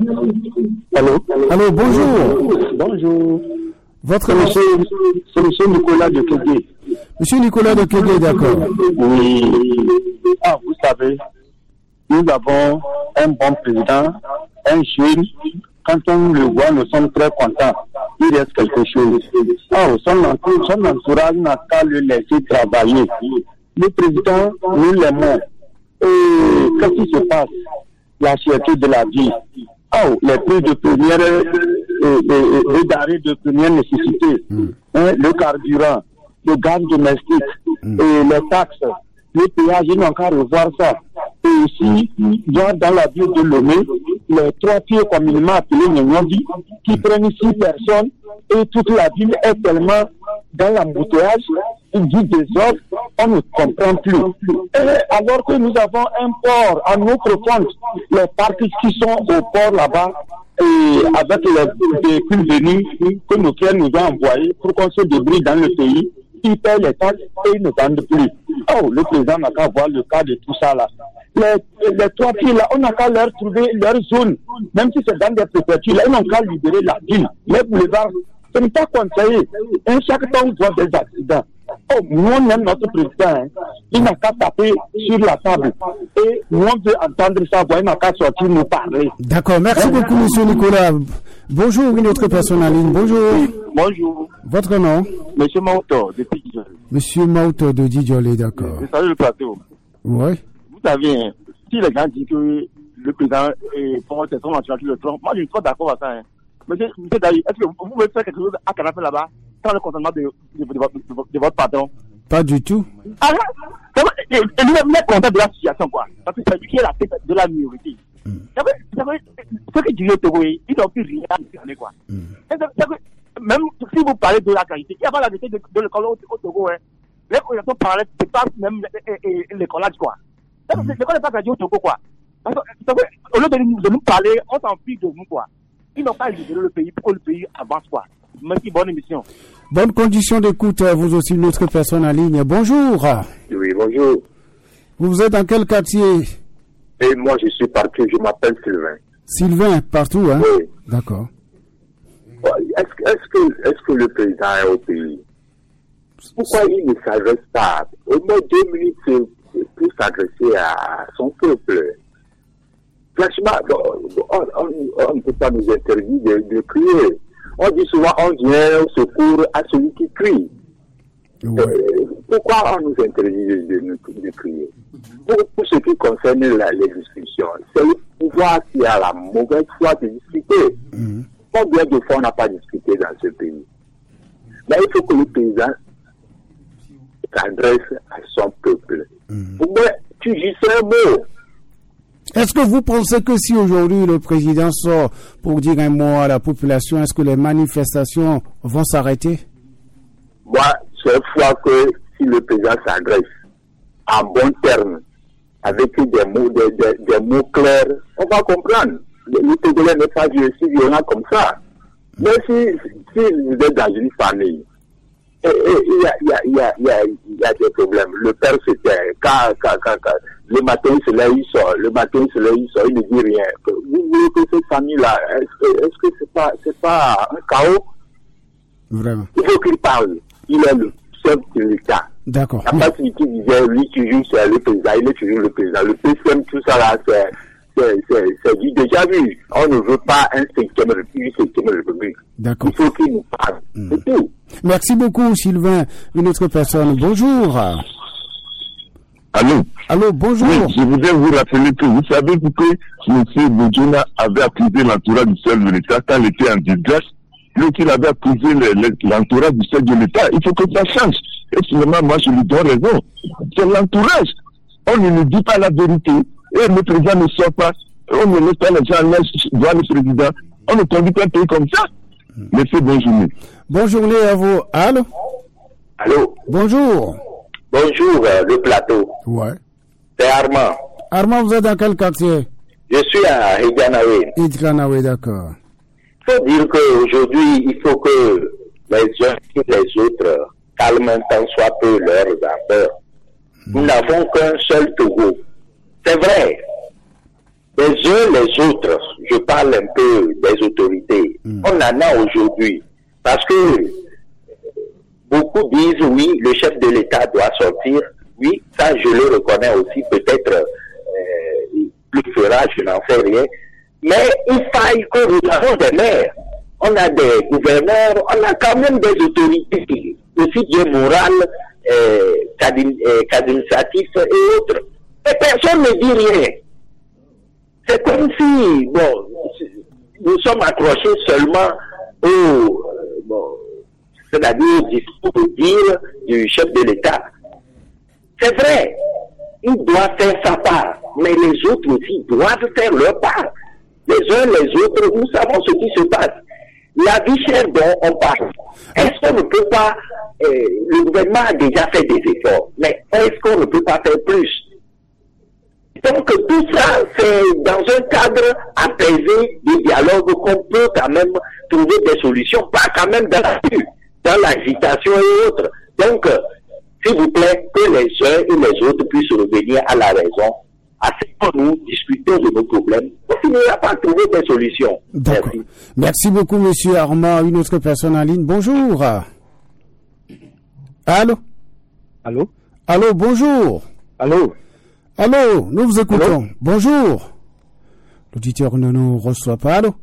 Allô, bonjour. Bonjour. Votre nom? C'est M. Nicolas de Kégué. M. Nicolas de Kégué, d'accord. Oui. Ah, vous savez, nous avons un bon président, un jeune. Quand on le voit, nous sommes très contents. Il reste quelque chose. Oh, son entourage n'a qu'à le laisser travailler. Le président, nous l'aimons. Et qu'est-ce qui se passe? La cherté de la vie. Oh, les prix de première et d'arrêt de première nécessité. Le carburant, le gaz domestique, et les taxes, les péages, ils n'ont qu'à revoir ça. Et ici, dans la ville de Lomé, les 3 pieds communément appelés Nyonyobi, qui prennent 6 personnes, et toute la ville est tellement dans l'embouteillage, il dit des ordres, on ne comprend plus. Et alors que nous avons un port à notre compte, les partis qui sont au port là-bas, et avec les véhicules venus que nos frères nous ont envoyés pour qu'on se débrouille dans le pays, ils paient les taxes et ils ne vendent plus. Oh, le président n'a qu'à voir le cas de tout ça là. Les 3 pieds là, on n'a qu'à leur trouver leur zone, même si c'est dans des préfectures là, ils n'ont qu'à libérer la ville. Les boulevards, ce n'est pas conseillé. Et chaque temps, on voit des accidents. Oh, nous on aime notre président, il n'a qu'à taper sur la table. Et nous on veut entendre sa voix, il n'a qu'à sortir nous parler. D'accord, merci beaucoup, M. Nicolas. Bonjour, une autre personne en ligne. Bonjour. Bonjour. Votre nom? Monsieur Mauto de Didjolé. Monsieur Mauto de Didjolé, d'accord. Salut le plateau. Oui. Vous savez, si les gens disent que le président c'est son entourage le Trump. Moi, je ne suis pas d'accord avec ça. Hein. Monsieur Daï, est-ce que vous pouvez faire quelque chose à Canapé là-bas sans le consentement de votre patron? Pas du tout. Ah, et lui-même est content de la situation, quoi. Parce que c'est lui qui est la tête de la minorité. Ce que dit le Togo, il n'a plus rien à dire, quoi. Même si vous parlez de la qualité, il n'y a pas la qualité de l'école au Togo. Hein. Les organisations parallèles, c'est pas même l'écolage, quoi. L'école n'est pas gradée au Togo, quoi. Parce que, au lieu de nous parler, on s'en fiche de nous, quoi. Ils n'ont pas libéré le pays pour que le pays avance, quoi. Merci, bonne émission. Bonne condition d'écoute, vous aussi, une autre personne en ligne. Bonjour. Oui, bonjour. Vous êtes dans quel quartier? Et moi, je suis partout, je m'appelle Sylvain. Sylvain, partout, hein? Oui. D'accord. Est-ce que le président est au pays? Pourquoi il ne s'adresse pas au moins 2 minutes pour s'adresser à son peuple? Franchement, on ne peut pas nous interdire de crier. On dit souvent, on vient au secours à celui qui crie. Oui. Pourquoi on nous interdit de crier? Pour ce qui concerne les discussions, c'est le pouvoir qui a la mauvaise foi de discuter. Combien de fois on n'a pas discuté dans ce pays? Mais il faut que le président s'adresse à son peuple. Mais tu dis un mot. Est-ce que vous pensez que si aujourd'hui le président sort pour dire un mot à la population, est-ce que les manifestations vont s'arrêter? Moi, chaque fois que si le président s'adresse en bon terme, avec des mots clairs, on va comprendre. Le Togolais n'est pas si violent comme ça. Mais si vous êtes dans une famille, il y a des problèmes. Le père c'était le matin il se lève, il sort. Le matin il se lève, il sort, il ne dit rien. Vous voulez que cette famille-là, est-ce que c'est pas un chaos? Vraiment. Il faut qu'il parle. Il est le chef de l'État. D'accord. La partie qui disait, lui toujours c'est le président, il est toujours le président. Le PCM, tout ça là, c'est du déjà vu. On ne veut pas une cinquième république. D'accord. Il faut qu'il nous parle. C'est tout. Merci beaucoup, Sylvain. Une autre personne. Bonjour. Allô? Allô, bonjour. Oui, je voudrais vous rappeler que vous savez pourquoi M. Boudjouna avait accusé l'entourage du chef de l'État quand il était en disgrâce. L'autre, avait accusé l'entourage du chef de l'État. Il faut que ça change. Et finalement, moi, je lui donne raison. C'est l'entourage. On ne nous dit pas la vérité. Et le président ne sort pas. On ne laisse pas les gens voir le président. On ne conduit pas un pays comme ça. Merci, bonne journée. Bonne journée à vous. Allô? Allô? Bonjour. Bonjour, le plateau. Ouais. C'est Armand. Armand, vous êtes dans quel quartier? Je suis à Hidjanawe. Hidjanawe, d'accord. Il faut dire qu'aujourd'hui, il faut que les uns et les autres calment un tant soit peu leurs ardeurs. Nous n'avons qu'un seul Togo. C'est vrai. Les uns, les autres, je parle un peu des autorités. On en a aujourd'hui. Parce que beaucoup disent, oui, le chef de l'État doit sortir. Oui, ça, je le reconnais aussi. Peut-être, il le fera, je n'en sais rien. Mais il faille que nous avons des maires. On a des gouverneurs, on a quand même des autorités, aussi bien morales, qu'administratives et autres. Et personne ne dit rien. C'est comme si, bon, nous sommes accrochés seulement c'est-à-dire au discours de dire du chef de l'État. C'est vrai, il doit faire sa part, mais les autres aussi doivent faire leur part. Les uns, les autres, nous savons ce qui se passe. La vie chère dont on parle, est-ce qu'on ne peut pas, le gouvernement a déjà fait des efforts, mais est-ce qu'on ne peut pas faire plus? Donc tout ça, c'est dans un cadre apaisé du dialogue qu'on peut quand même trouver des solutions, pas quand même dans l'agitation et autres. Donc, s'il vous plaît, que les uns et les autres puissent revenir à la raison. Assez que nous discutons de nos problèmes, on finira par trouver des solutions. D'accord. Merci beaucoup, monsieur Armand. Une autre personne en ligne. Bonjour. Allô? Allô? Allô, bonjour. Allô? Allô, nous vous écoutons. Allô? Bonjour. L'auditeur ne nous reçoit pas. Allô?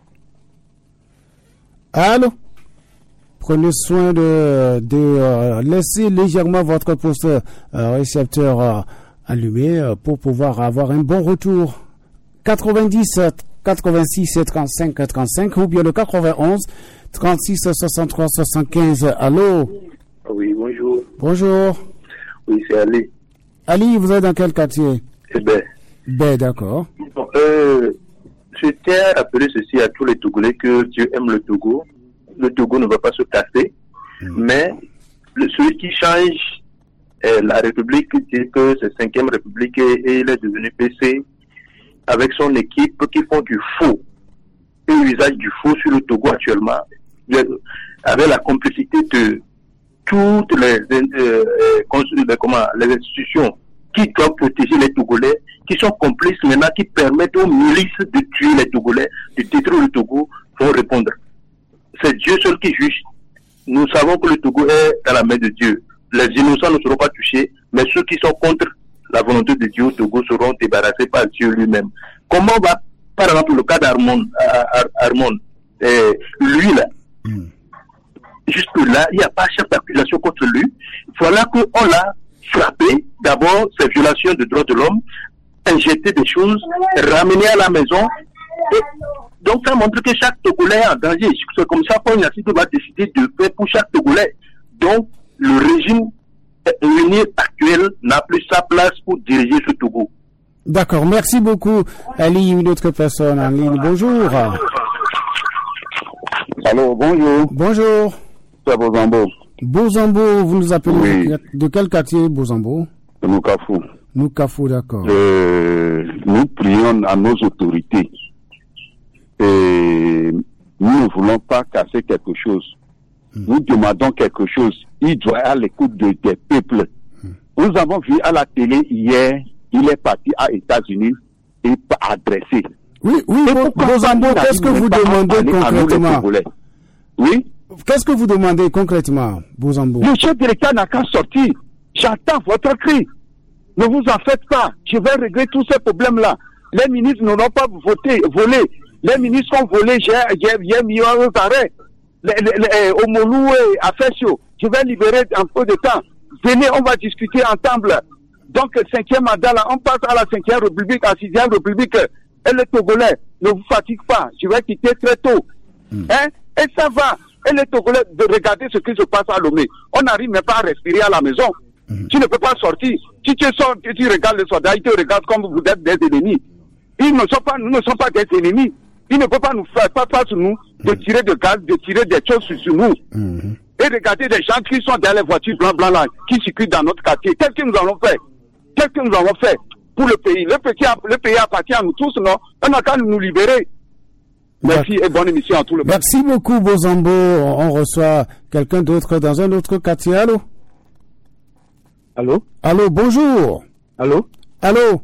Allô? Prenez soin de laisser légèrement votre poste récepteur allumé pour pouvoir avoir un bon retour 90 86 35 35 ou bien le 91 36 63 75. Allô? Oui, bonjour. Bonjour. Oui, c'est Ali. Ali, vous êtes dans quel quartier? Ben, d'accord. Bon, je tiens à rappeler ceci à tous les Togolais que Dieu aime le Togo. Le Togo ne va pas se casser, mais celui qui change la République dit que c'est 5e République et il est devenu PC avec son équipe qui font du faux et l'usage du faux sur le Togo actuellement, avec la complicité de toutes les institutions qui doivent protéger les Togolais, qui sont complices maintenant, qui permettent aux milices de tuer les Togolais, de détruire le Togo, vont répondre. C'est Dieu seul qui juge. Nous savons que le Togo est dans la main de Dieu. Les innocents ne seront pas touchés, mais ceux qui sont contre la volonté de Dieu au Togo seront débarrassés par Dieu lui-même. Comment va, par exemple, le cas d'Armon, lui là, jusque-là, il n'y a pas chef d'accusation contre lui. Voilà qu'on l'a frappé, d'abord, ces violations de droits de l'homme, injecté des choses, ramené à la maison. Et donc ça montre que chaque Togolais est en danger. C'est comme ça qu'on va décider de faire pour chaque Togolais. Donc, le régime uni actuel n'a plus sa place pour diriger ce Togo. D'accord, merci beaucoup. Ali, une autre personne en ligne. Bonjour. Allô, bonjour. Bonjour. C'est Bozambo. Bozambo, vous nous appelez de quel quartier, Bozambo? De Noukafou. Noukafou, d'accord. Nous prions à nos autorités. Et nous ne voulons pas casser quelque chose. Nous demandons quelque chose. Il doit être à l'écoute des peuples. Nous avons vu à la télé hier, il est parti à États-Unis et pas adressé. Oui, Bozambo, qu'est-ce que vous demandez concrètement? Oui? Qu'est-ce que vous demandez concrètement, Bozambo? Le chef de l'État n'a qu'à sortir. J'attends votre cri. Ne vous en faites pas. Je vais régler tous ces problèmes-là. Les ministres n'auront pas volé. Les ministres ont volé, j'ai mis en arrêt. Omolou et Afesio, je vais libérer un peu de temps. Venez, on va discuter ensemble. Donc, 5e mandat, là, on passe à la 5e République, à la 6e République. Et les Togolais, ne vous fatigue pas. Je vais quitter très tôt. Hein? Et ça va. Et les Togolais, de regarder ce qui se passe à Lomé. On n'arrive même pas à respirer à la maison. Tu ne peux pas sortir. Si tu sors, tu regardes les soldats, ils te regardent comme vous êtes des ennemis. Nous ne sommes pas des ennemis. Ils ne peuvent pas nous faire face sur nous, de tirer de gaz, de tirer des choses sur nous. Et regardez des gens qui sont dans les voitures blanc là, qui circulent dans notre quartier. Qu'est-ce que nous avons fait? Qu'est-ce que nous avons fait pour le pays? Le pays appartient à nous tous, non? On n'a qu'à nous libérer. Merci et bonne émission à tout le monde. Merci beaucoup, Bozambo. On reçoit quelqu'un d'autre dans un autre quartier. Allô? Allô? Allô, bonjour. Allô? Allô?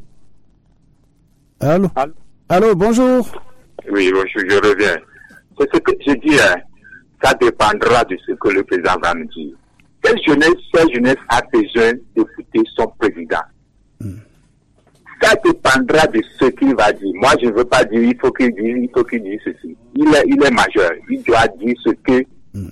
Allô? Allô, bonjour. Oui, je reviens. C'est ce que je dis, ça dépendra de ce que le président va me dire. Quelle jeunesse a besoin d'écouter son président? Ça dépendra de ce qu'il va dire. Moi, je ne veux pas dire il faut qu'il dise ceci. Il est majeur. Il doit dire ce que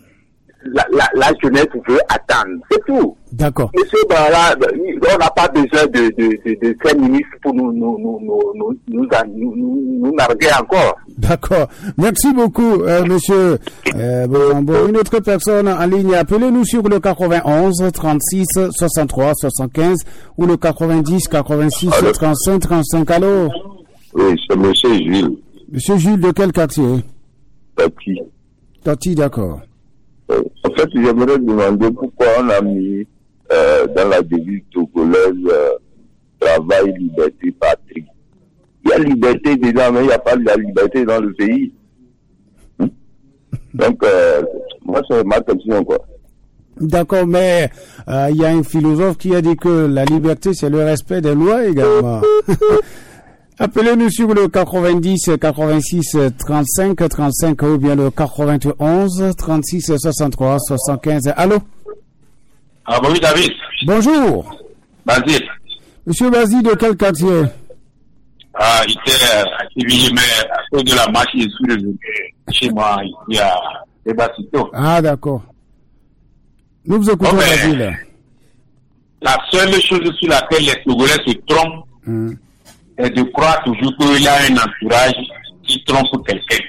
la jeunesse veut attendre. C'est tout. D'accord. Monsieur Barra, on n'a pas besoin de ces ministres pour nous narguer encore. D'accord. Merci beaucoup, monsieur Bozambo. Une autre personne en ligne, appelez-nous sur le 91 36 63 75 ou le 90 86 35 35. Allô? Oui, c'est monsieur Jules. Monsieur Jules, de quel quartier? Tati. Tati, d'accord. En fait, j'aimerais demander pourquoi on a mis dans la devise togolaise travail, liberté, patrie. Il y a liberté dedans, mais il n'y a pas de la liberté dans le pays. Donc, moi, c'est ma question, quoi. D'accord, mais il y a un philosophe qui a dit que la liberté, c'est le respect des lois également. Appelez-nous sur le 90 86 35 35 ou bien le 91 36 63 75. Allô? Ah, bonjour David. Bonjour. Basile. Monsieur Basile, de quel quartier? Ah, il était activé, mais à cause de la marche, il est revenu chez moi, ici à Ebasito. Ah, d'accord. Nous vous écoutons, Basile. La seule chose sur laquelle les Togolais se trompent, est de croire toujours qu'il y a un entourage qui trompe quelqu'un,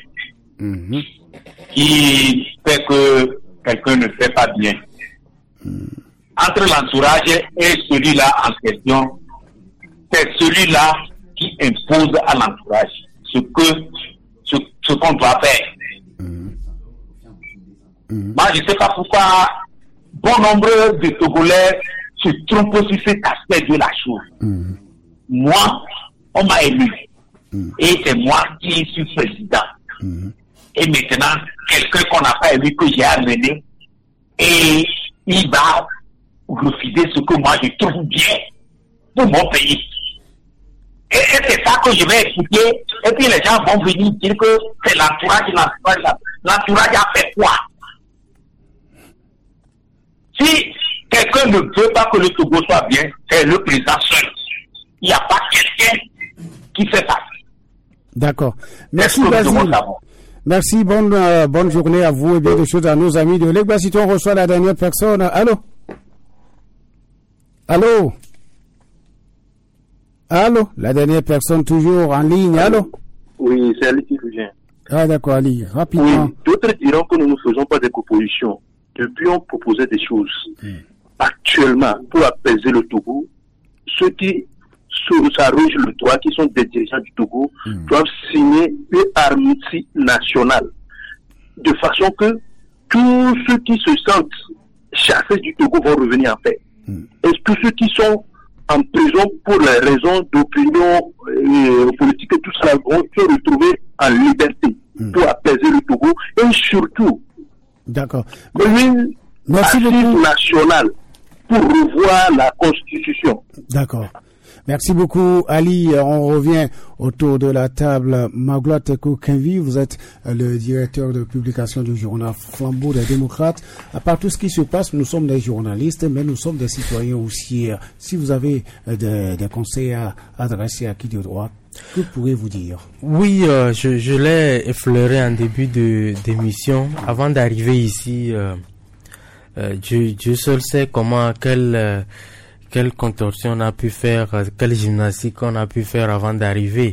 qui fait que quelqu'un ne fait pas bien. Entre l'entourage et celui-là en question, c'est celui-là qui impose à l'entourage ce qu'on doit faire. Moi, je ne sais pas pourquoi bon nombre de Togolais se trompent sur cet aspect de la chose. Moi, on m'a élu. Et c'est moi qui suis président. Et maintenant, quelqu'un qu'on n'a pas élu, que j'ai amené, et il va refuser ce que moi je trouve bien pour mon pays. Et c'est ça que je vais expliquer. Et puis les gens vont venir dire que c'est l'entourage. L'entourage a fait quoi? Si quelqu'un ne veut pas que le Togo soit bien, c'est le président seul. Il n'y a pas quelqu'un qui fait ça. D'accord. Merci, Basile. Merci, bonne journée à vous et bien des choses à nos amis de l'Église. On reçoit la dernière personne. Allô? Allô? Allô? La dernière personne toujours en ligne. Allô? Oui, c'est Ali qui revient. Ah, d'accord, Ali. Rapidement. Oui, d'autres diront que nous ne faisons pas des propositions. Depuis, on proposait des choses. Actuellement, pour apaiser le Togo, ceux qui s'arrogent le droit, qui sont des dirigeants du Togo, doivent signer une armistice nationale, de façon que tous ceux qui se sentent chassés du Togo vont revenir en paix. Et tous ceux qui sont en prison pour les raisons d'opinion politique et tout ça vont se retrouver en liberté pour apaiser le Togo et surtout une armistice nationale pour revoir la Constitution. D'accord. Merci beaucoup, Ali. On revient autour de la table. Magloire Teko Kenvi, vous êtes le directeur de publication du journal Flambeau des démocrates. À part tout ce qui se passe, nous sommes des journalistes, mais nous sommes des citoyens aussi. Si vous avez des conseils à adresser à qui de droit, que pourrez-vous dire? Oui, je l'ai effleuré en début d'émission. Avant d'arriver ici, Dieu seul sait comment, quelle contorsion on a pu faire, quelle gymnastique on a pu faire avant d'arriver.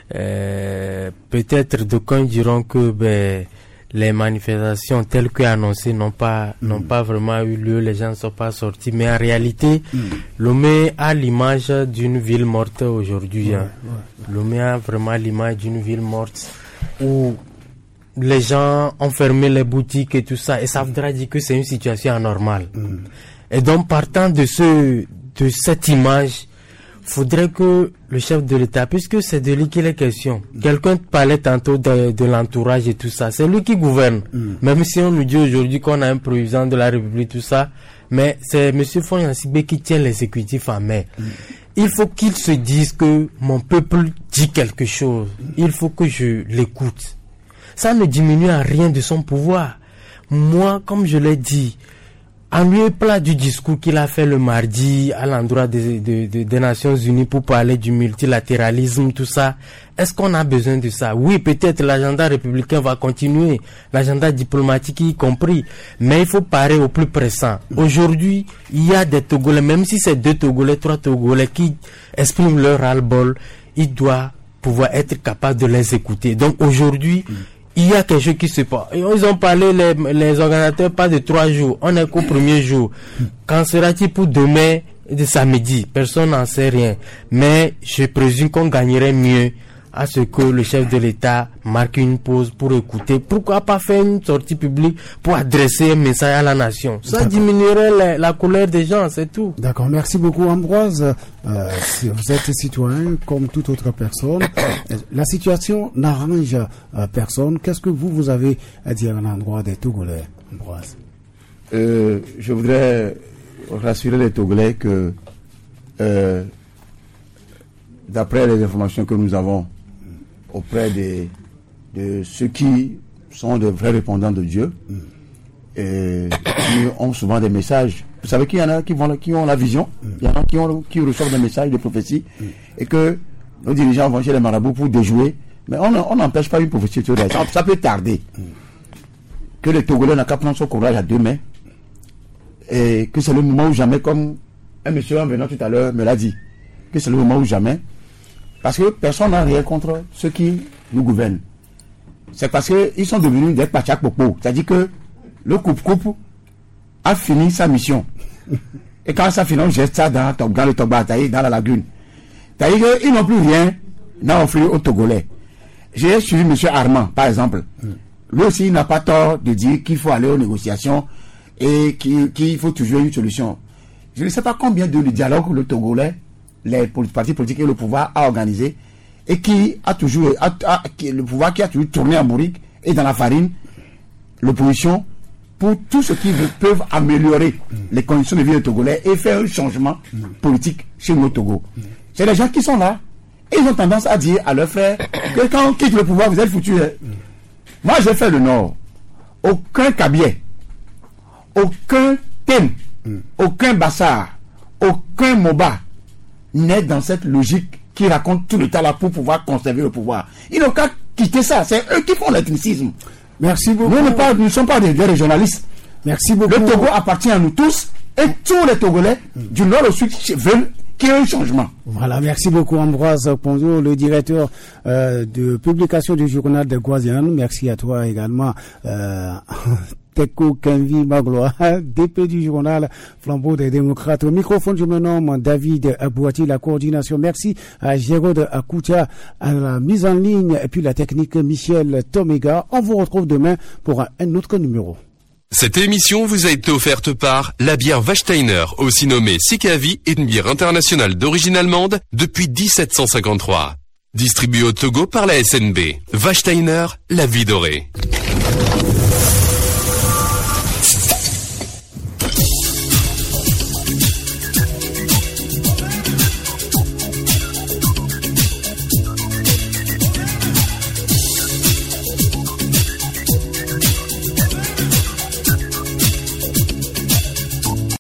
Peut-être d'aucuns diront que les manifestations telles que annoncées n'ont pas vraiment eu lieu, les gens ne sont pas sortis, mais en réalité, Lomé a l'image d'une ville morte aujourd'hui. Lomé a vraiment l'image d'une ville morte où les gens ont fermé les boutiques et tout ça, et ça voudrait dire que c'est une situation anormale. Et donc, partant de cette image, faudrait que le chef de l'État, puisque c'est de lui qu'il est question, quelqu'un parlait tantôt de l'entourage et tout ça, c'est lui qui gouverne. Même si on nous dit aujourd'hui qu'on a un président de la République, tout ça, mais c'est M. Fonyansibé qui tient l'exécutif en main. Il faut qu'il se dise que mon peuple dit quelque chose. Il faut que je l'écoute. Ça ne diminue en rien de son pouvoir. Moi, comme je l'ai dit, en lieu plat du discours qu'il a fait le mardi à l'endroit des Nations Unies pour parler du multilatéralisme, tout ça, est-ce qu'on a besoin de ça? Oui, peut-être l'agenda républicain va continuer, l'agenda diplomatique y compris, mais il faut parer au plus pressant. Aujourd'hui, il y a des Togolais, même si c'est 2 Togolais, 3 Togolais qui expriment leur ras-le-bol, il doit pouvoir être capable de les écouter. Donc aujourd'hui, il y a quelque chose qui se passe. Ils ont parlé, les organisateurs, pas de 3 jours. On est qu'au premier jour. Qu'en sera-t-il pour demain, de samedi? Personne n'en sait rien. Mais je présume qu'on gagnerait mieux à ce que le chef de l'État marque une pause pour écouter. Pourquoi pas faire une sortie publique pour adresser un message à la nation? Ça diminuerait la colère des gens, c'est tout. D'accord, merci beaucoup Ambroise. Vous êtes citoyen comme toute autre personne. La situation n'arrange personne. Qu'est-ce que vous avez à dire à l'endroit des Togolais, Ambroise? Je voudrais rassurer les Togolais que d'après les informations que nous avons auprès de ceux qui sont de vrais répondants de Dieu et qui ont souvent des messages. Vous savez qu'il y en a qui ont la vision, il y en a qui reçoivent des messages de prophétie et que nos dirigeants vont chez les marabouts pour déjouer, mais on n'empêche pas une prophétie. Ça peut tarder. Que le Togolais n'a qu'à prendre son courage à 2 mains et que c'est le moment ou jamais, comme un monsieur en venant tout à l'heure me l'a dit, que c'est le moment ou jamais Parce que personne n'a rien contre ceux qui nous gouvernent. C'est parce qu'ils sont devenus des pachak popo. C'est-à-dire que le coupe-coupe a fini sa mission. Et quand ça finit, on jette ça dans le Toba, dans la lagune. C'est-à-dire qu'ils n'ont plus rien à offrir aux Togolais. J'ai suivi M. Armand, par exemple. Lui aussi, il n'a pas tort de dire qu'il faut aller aux négociations et qu'il faut toujours une solution. Je ne sais pas combien de dialogues le Togolais, les partis politiques et le pouvoir a organisé, et qui a toujours, le pouvoir qui a toujours tourné en bourrique et dans la farine, l'opposition, pour tout ce qui peuvent améliorer les conditions de vie des Togolais et faire un changement politique chez nous au Togo. C'est les gens qui sont là, et ils ont tendance à dire à leurs frères que quand on quitte le pouvoir, vous êtes foutus. Moi, j'ai fait le Nord. Aucun Kabier, aucun Tem, aucun Bassar, aucun Moba n'est dans cette logique qui raconte tout le temps là pour pouvoir conserver le pouvoir. Ils n'ont qu'à quitter ça. C'est eux qui font l'ethnicisme. Merci beaucoup. Nous ne sommes pas des régionalistes. Merci beaucoup. Le Togo appartient à nous tous et tous les Togolais du nord au sud veulent qu'il y ait un changement. Voilà, merci beaucoup Ambroise Ponzo, le directeur de publication du journal de Guazian. Merci à toi également. Teko Kenvi Magloa, DP du journal Flambeau des démocrates. Au microphone, je me nomme David Abouati, la coordination. Merci à Gérald Akoutia, à la mise en ligne, et puis la technique Michel Tomega. On vous retrouve demain pour un autre numéro. Cette émission vous a été offerte par la bière Wachsteiner, aussi nommée Sikavi, une bière internationale d'origine allemande depuis 1753. Distribuée au Togo par la SNB. Wachsteiner, la vie dorée.